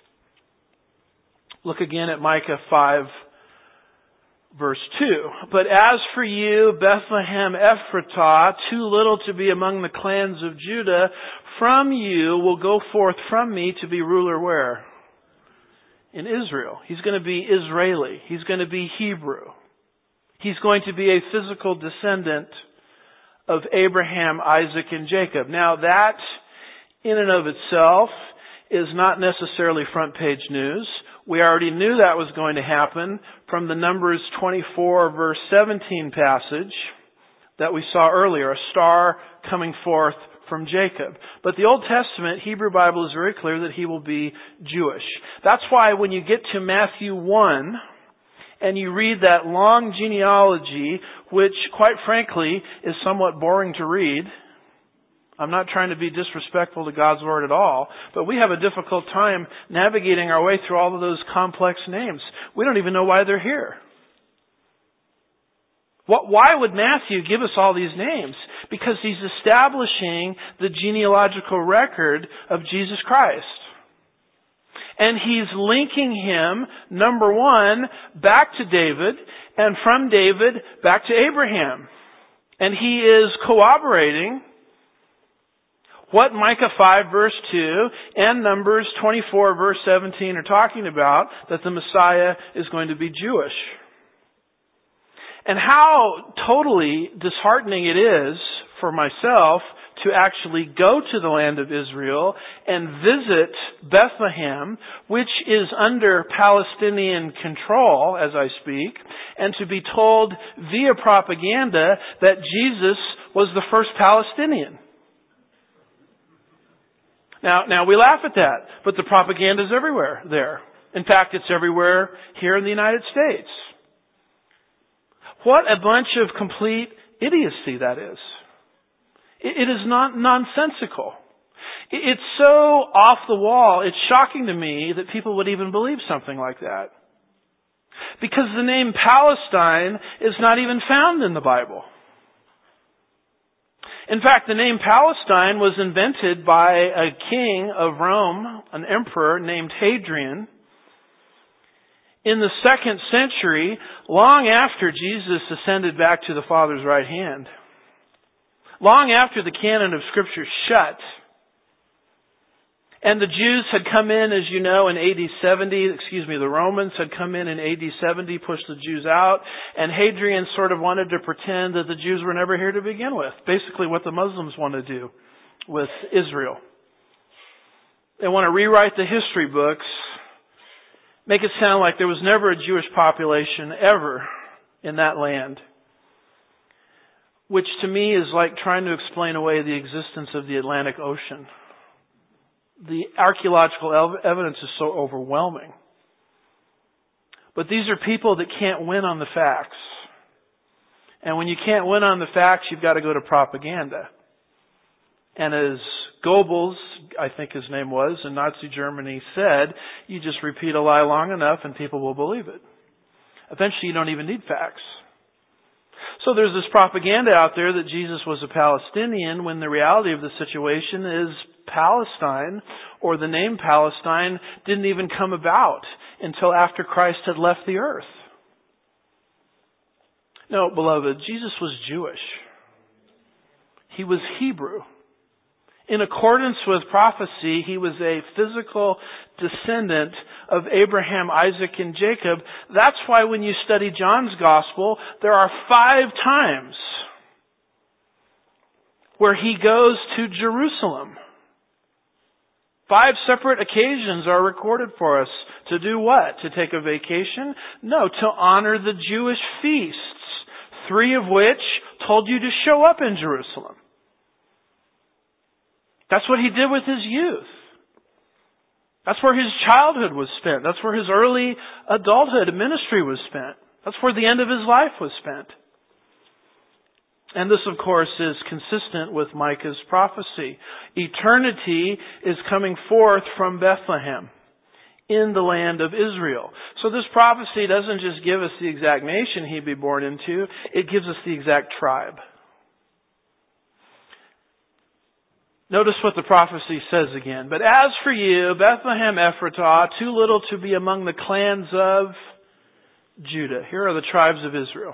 Look again at Micah five, verse two. "But as for you, Bethlehem Ephratah, too little to be among the clans of Judah, from you will go forth from me to be ruler" where? In Israel. He's going to be Israeli. He's going to be Hebrew. He's going to be a physical descendant of Abraham, Isaac, and Jacob. Now that, in and of itself, is not necessarily front page news. We already knew that was going to happen from the Numbers twenty-four verse seventeen passage that we saw earlier, a star coming forth from Jacob. But the Old Testament Hebrew Bible is very clear that he will be Jewish. That's why when you get to Matthew one, and you read that long genealogy, which, quite frankly, is somewhat boring to read. I'm not trying to be disrespectful to God's Word at all, but we have a difficult time navigating our way through all of those complex names. We don't even know why they're here. Why would Matthew give us all these names? Because he's establishing the genealogical record of Jesus Christ. And he's linking him, number one, back to David, and from David back to Abraham. And he is corroborating what Micah five verse two and Numbers twenty-four verse seventeen are talking about, that the Messiah is going to be Jewish. And how totally disheartening it is for myself to actually go to the land of Israel and visit Bethlehem, which is under Palestinian control as I speak, and to be told via propaganda that Jesus was the first Palestinian. Now, now we laugh at that, but the propaganda is everywhere there. In fact, it's everywhere here in the United States. What a bunch of complete idiocy that is. It is not nonsensical. It's so off the wall, it's shocking to me that people would even believe something like that. Because the name Palestine is not even found in the Bible. In fact, the name Palestine was invented by a king of Rome, an emperor named Hadrian, in the second century, long after Jesus ascended back to the Father's right hand. Long after the canon of Scripture shut. And the Jews had come in, as you know, in A D seventy, excuse me, the Romans had come in in A D seventy, pushed the Jews out, and Hadrian sort of wanted to pretend that the Jews were never here to begin with. Basically what the Muslims want to do with Israel. They want to rewrite the history books, make it sound like there was never a Jewish population ever in that land. Which to me is like trying to explain away the existence of the Atlantic Ocean. The archaeological ev- evidence is so overwhelming. But these are people that can't win on the facts. And when you can't win on the facts, you've got to go to propaganda. And as Goebbels, I think his name was, in Nazi Germany said, you just repeat a lie long enough and people will believe it. Eventually you don't even need facts. So there's this propaganda out there that Jesus was a Palestinian when the reality of the situation is Palestine, or the name Palestine, didn't even come about until after Christ had left the earth. No, beloved, Jesus was Jewish. He was Hebrew. In accordance with prophecy, he was a physical descendant of Abraham, Isaac, and Jacob. That's why when you study John's Gospel, there are five times where he goes to Jerusalem. Five separate occasions are recorded for us. To do what? To take a vacation? No, to honor the Jewish feasts, three of which told you to show up in Jerusalem. That's what he did with his youth. That's where his childhood was spent. That's where his early adulthood ministry was spent. That's where the end of his life was spent. And this, of course, is consistent with Micah's prophecy. Eternity is coming forth from Bethlehem in the land of Israel. So this prophecy doesn't just give us the exact nation he'd be born into, it gives us the exact tribe. Notice what the prophecy says again. But as for you, Bethlehem Ephratah, too little to be among the clans of Judah. Here are the tribes of Israel.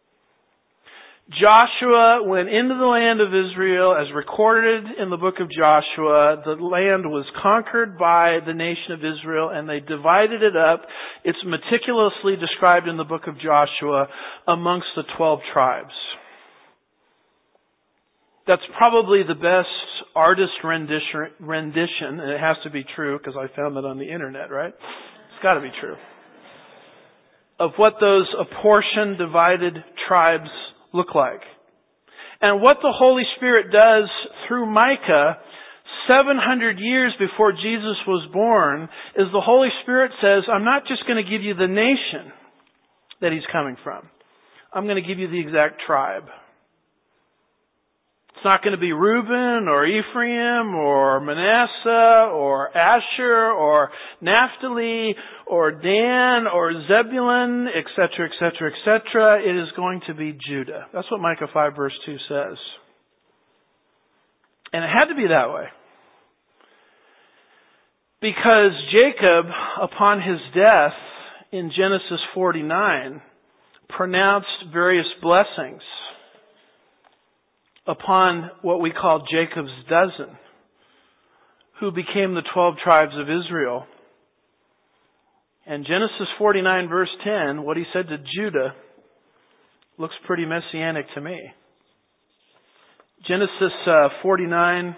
Joshua went into the land of Israel as recorded in the book of Joshua. The land was conquered by the nation of Israel and they divided it up. It's meticulously described in the book of Joshua amongst the twelve tribes. That's probably the best artist rendition, rendition, and it has to be true because I found it on the internet, right? It's got to be true. Of what those apportioned, divided tribes look like. And what the Holy Spirit does through Micah seven hundred years before Jesus was born is the Holy Spirit says, I'm not just going to give you the nation that he's coming from. I'm going to give you the exact tribe. It's not going to be Reuben or Ephraim or Manasseh or Asher or Naphtali or Dan or Zebulun, et cetera, et cetera, et cetera. It is going to be Judah. That's what Micah five verse two says. And it had to be that way. Because Jacob, upon his death in Genesis forty-nine, pronounced various blessings upon what we call Jacob's dozen, who became the twelve tribes of Israel. And Genesis forty-nine verse ten, what he said to Judah, looks pretty messianic to me. Genesis uh, forty-nine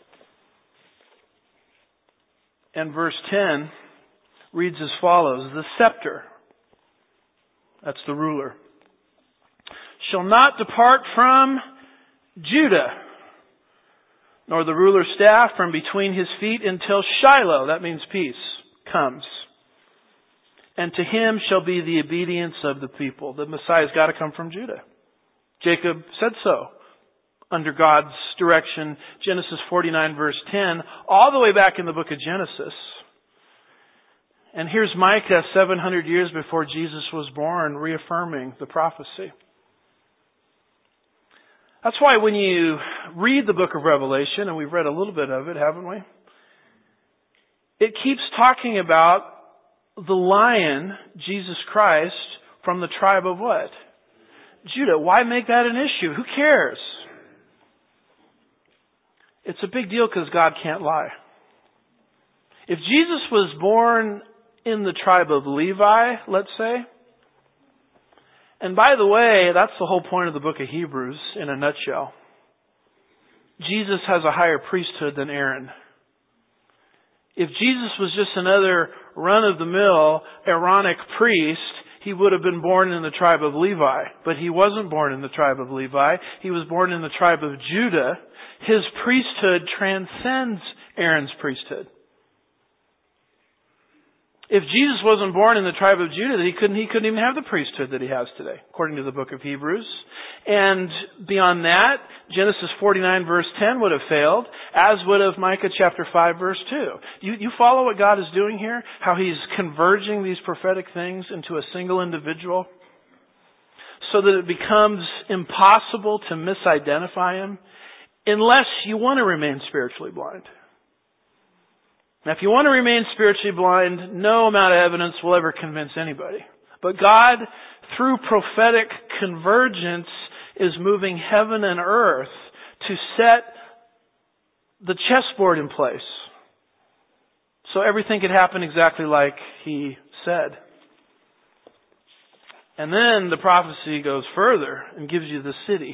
and verse ten reads as follows: the scepter, that's the ruler, shall not depart from Judah, nor the ruler's staff from between his feet until Shiloh, that means peace, comes. And to him shall be the obedience of the people. The Messiah's got to come from Judah. Jacob said so under God's direction. Genesis forty-nine verse ten, all the way back in the book of Genesis. And here's Micah seven hundred years before Jesus was born, reaffirming the prophecy. That's why when you read the book of Revelation, and we've read a little bit of it, haven't we? It keeps talking about the Lion, Jesus Christ, from the tribe of what? Judah. Why make that an issue? Who cares? It's a big deal because God can't lie. If Jesus was born in the tribe of Levi, let's say, and by the way, that's the whole point of the book of Hebrews in a nutshell. Jesus has a higher priesthood than Aaron. If Jesus was just another run-of-the-mill Aaronic priest, he would have been born in the tribe of Levi. But he wasn't born in the tribe of Levi. He was born in the tribe of Judah. His priesthood transcends Aaron's priesthood. If Jesus wasn't born in the tribe of Judah, he couldn't, he couldn't even have the priesthood that he has today, according to the book of Hebrews. And beyond that, Genesis forty-nine verse ten would have failed, as would have Micah chapter five verse two. You, you follow what God is doing here? How He's converging these prophetic things into a single individual so that it becomes impossible to misidentify Him unless you want to remain spiritually blind. Now, if you want to remain spiritually blind, no amount of evidence will ever convince anybody. But God, through prophetic convergence, is moving heaven and earth to set the chessboard in place so everything could happen exactly like He said. And then the prophecy goes further and gives you the city.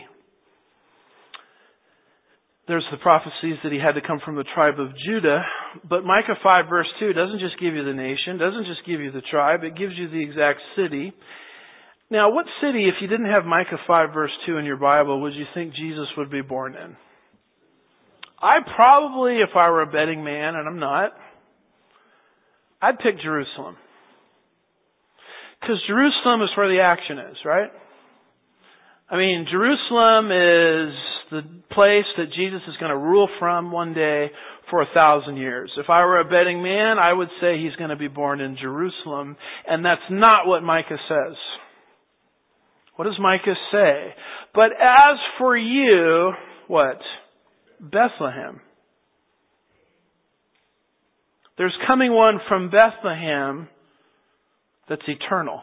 There's the prophecies that He had to come from the tribe of Judah. But Micah five verse two doesn't just give you the nation, doesn't just give you the tribe, it gives you the exact city. Now, what city, if you didn't have Micah five verse two in your Bible, would you think Jesus would be born in? I probably, if I were a betting man, and I'm not, I'd pick Jerusalem. Because Jerusalem is where the action is, right? I mean, Jerusalem is the place that Jesus is going to rule from one day for a thousand years. If I were a betting man, I would say He's going to be born in Jerusalem. And that's not what Micah says. What does Micah say? But as for you, what? Bethlehem. There's coming one from Bethlehem that's eternal.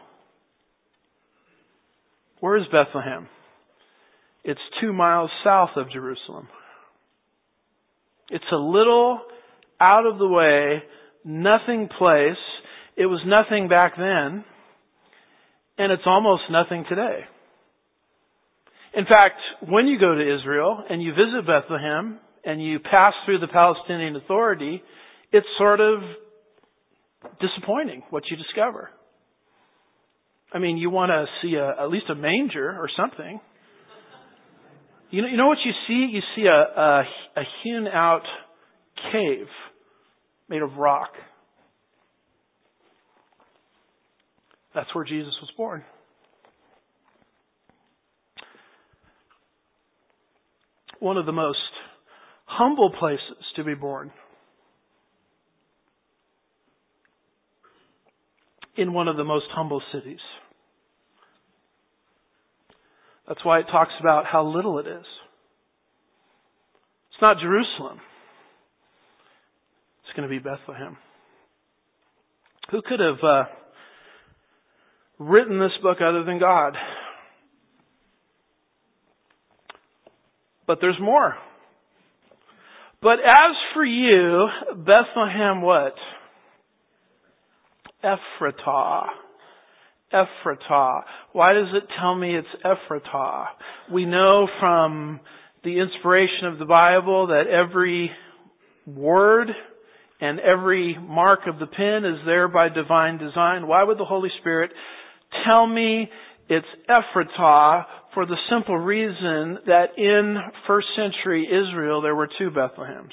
Where is Bethlehem? It's two miles south of Jerusalem. It's a little out of the way, nothing place. It was nothing back then, and it's almost nothing today. In fact, when you go to Israel and you visit Bethlehem and you pass through the Palestinian Authority, it's sort of disappointing what you discover. I mean, you want to see a, at least a manger or something. You know, you know what you see? You see a, a, a hewn out cave made of rock. That's where Jesus was born. One of the most humble places to be born. In one of the most humble cities. That's why it talks about how little it is. It's not Jerusalem. It's going to be Bethlehem. Who could have uh, written this book other than God? But there's more. But as for you, Bethlehem what? Ephratah. Ephratah. Why does it tell me it's Ephratah? We know from the inspiration of the Bible that every word and every mark of the pen is there by divine design. Why would the Holy Spirit tell me it's Ephratah? For the simple reason that in first century Israel there were two Bethlehems.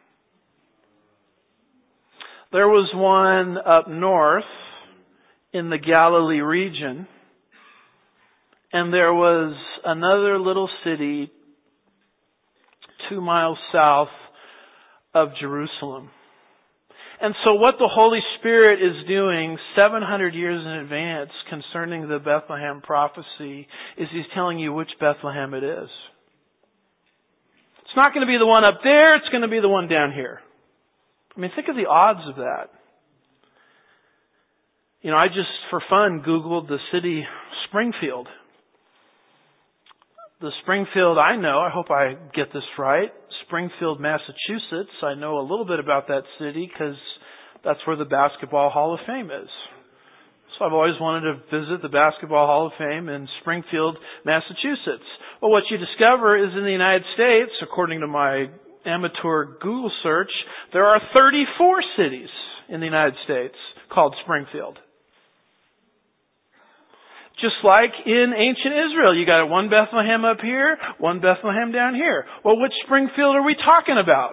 There was one up north in the Galilee region, and there was another little city two miles south of Jerusalem. And so what the Holy Spirit is doing seven hundred years in advance concerning the Bethlehem prophecy is He's telling you which Bethlehem it is. It's not going to be the one up there, it's going to be the one down here. I mean, think of the odds of that. You know, I just, for fun, Googled the city Springfield. The Springfield I know, I hope I get this right, Springfield, Massachusetts. I know a little bit about that city because that's where the Basketball Hall of Fame is. So I've always wanted to visit the Basketball Hall of Fame in Springfield, Massachusetts. Well, what you discover is in the United States, according to my amateur Google search, there are thirty-four cities in the United States called Springfield. Just like in ancient Israel, you got one Bethlehem up here, one Bethlehem down here. Well, which Springfield are we talking about?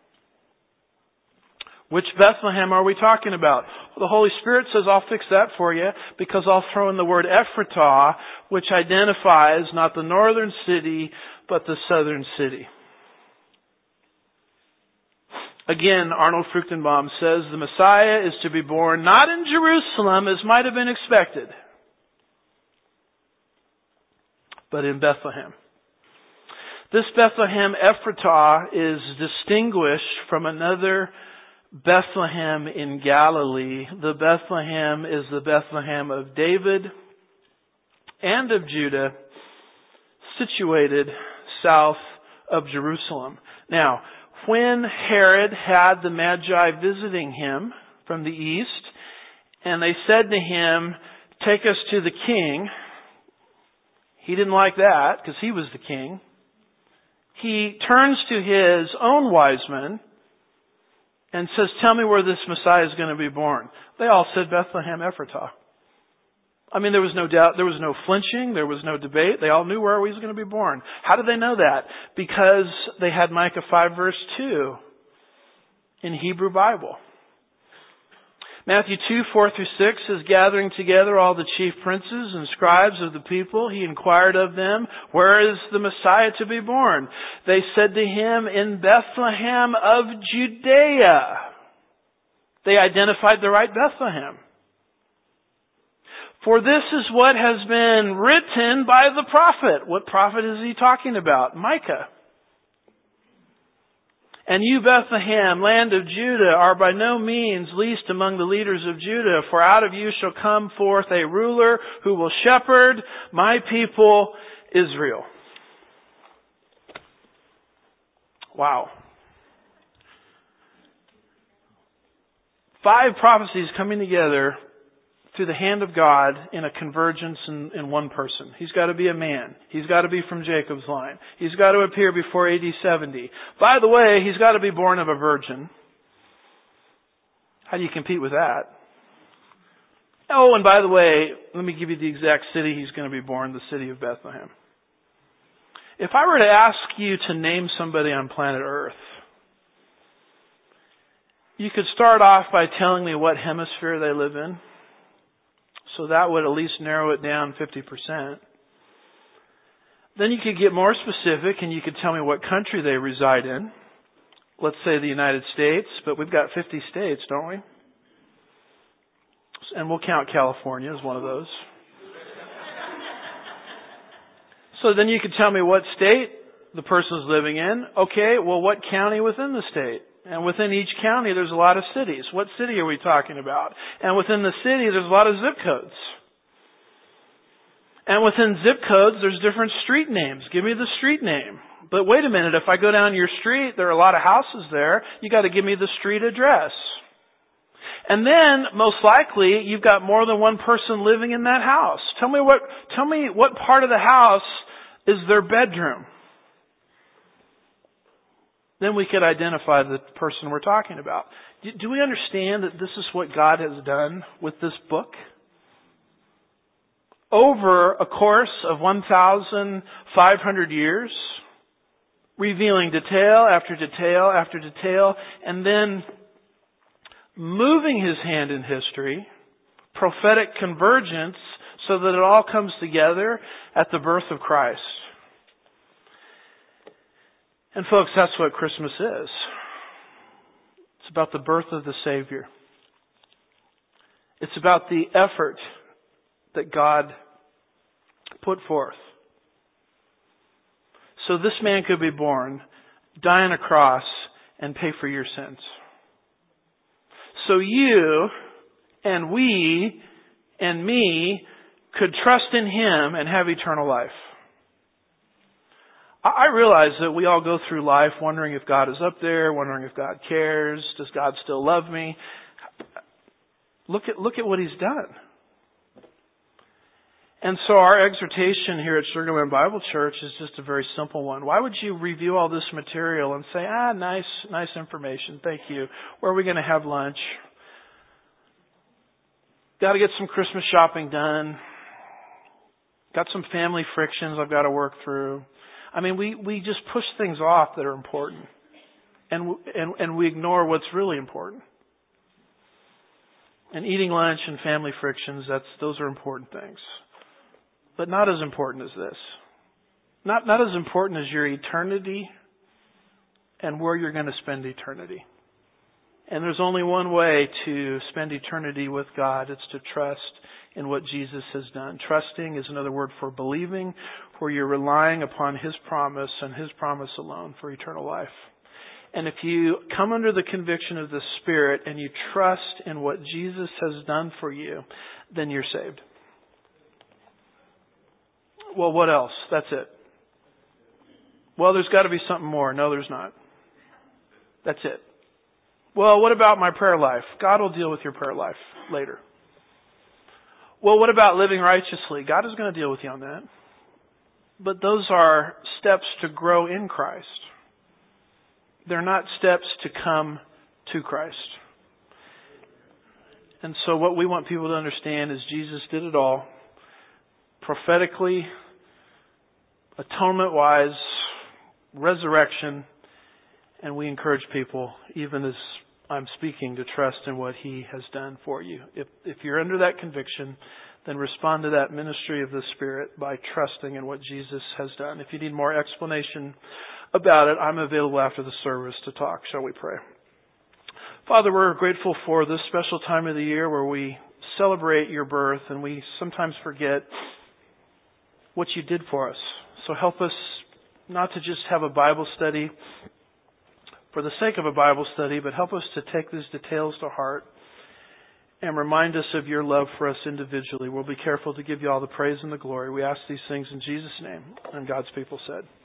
Which Bethlehem are we talking about? Well, the Holy Spirit says, I'll fix that for you because I'll throw in the word Ephratah, which identifies not the northern city, but the southern city. Again, Arnold Fruchtenbaum says the Messiah is to be born not in Jerusalem as might have been expected, but in Bethlehem. This Bethlehem Ephratah is distinguished from another Bethlehem in Galilee. The Bethlehem is the Bethlehem of David and of Judah, situated south of Jerusalem. Now, when Herod had the Magi visiting him from the east, and they said to him, take us to the king, he didn't like that because he was the king. He turns to his own wise men and says, tell me where this Messiah is going to be born. They all said Bethlehem Ephratah. I mean, there was no doubt, there was no flinching, there was no debate. They all knew where he was going to be born. How did they know that? Because they had Micah five verse two in Hebrew Bible. Matthew two, four through six says, gathering together all the chief princes and scribes of the people, he inquired of them, where is the Messiah to be born? They said to him, in Bethlehem of Judea. They identified the right Bethlehem. For this is what has been written by the prophet. What prophet is he talking about? Micah. And you, Bethlehem, land of Judah, are by no means least among the leaders of Judah, for out of you shall come forth a ruler who will shepherd my people Israel. Wow. Five prophecies coming together through the hand of God in a convergence in, in one person. He's got to be a man. He's got to be from Jacob's line. He's got to appear before A D seventy. By the way, he's got to be born of a virgin. How do you compete with that? Oh, and by the way, let me give you the exact city he's going to be born, the city of Bethlehem. If I were to ask you to name somebody on planet Earth, you could start off by telling me what hemisphere they live in. So that would at least narrow it down fifty percent. Then you could get more specific and you could tell me what country they reside in. Let's say the United States, but we've got fifty states, don't we? And we'll count California as one of those. So then you could tell me what state the person's living in. Okay, well, what county within the state? And within each county, there's a lot of cities. What city are we talking about? And within the city, there's a lot of zip codes. And within zip codes, there's different street names. Give me the street name. But wait a minute, if I go down your street, there are a lot of houses there. You got to give me the street address. And then, most likely, you've got more than one person living in that house. Tell me what, tell me what part of the house is their bedroom. Then we could identify the person we're talking about. Do, do we understand that this is what God has done with this book? Over a course of one thousand five hundred years, revealing detail after detail after detail, and then moving His hand in history, prophetic convergence, so that it all comes together at the birth of Christ. And folks, that's what Christmas is. It's about the birth of the Savior. It's about the effort that God put forth. So this man could be born, die on a cross, and pay for your sins. So you and we and me could trust in Him and have eternal life. I realize that we all go through life wondering if God is up there, wondering if God cares, does God still love me? Look at, look at what He's done. And so our exhortation here at Sugar Land Bible Church is just a very simple one. Why would you review all this material and say, ah, nice, nice information, thank you. Where are we going to have lunch? Got to get some Christmas shopping done. Got some family frictions I've got to work through. I mean, we, we just push things off that are important. And, and, and we ignore what's really important. And eating lunch and family frictions, that's, those are important things. But not as important as this. Not, not as important as your eternity and where you're going to spend eternity. And there's only one way to spend eternity with God. It's to trust in what Jesus has done. Trusting is another word for believing, where you're relying upon His promise and His promise alone for eternal life. And if you come under the conviction of the Spirit and you trust in what Jesus has done for you, then you're saved. Well, what else? That's it. Well, there's got to be something more. No, there's not. That's it. Well, what about my prayer life? God will deal with your prayer life later. Well, what about living righteously? God is going to deal with you on that. But those are steps to grow in Christ. They're not steps to come to Christ. And so what we want people to understand is Jesus did it all. Prophetically, atonement-wise, resurrection, and we encourage people, even as I'm speaking, to trust in what He has done for you. If, if you're under that conviction, then respond to that ministry of the Spirit by trusting in what Jesus has done. If you need more explanation about it, I'm available after the service to talk. Shall we pray? Father, we're grateful for this special time of the year where we celebrate your birth, and we sometimes forget what you did for us. So help us not to just have a Bible study for the sake of a Bible study, but help us to take these details to heart and remind us of your love for us individually. We'll be careful to give you all the praise and the glory. We ask these things in Jesus' name. And God's people said,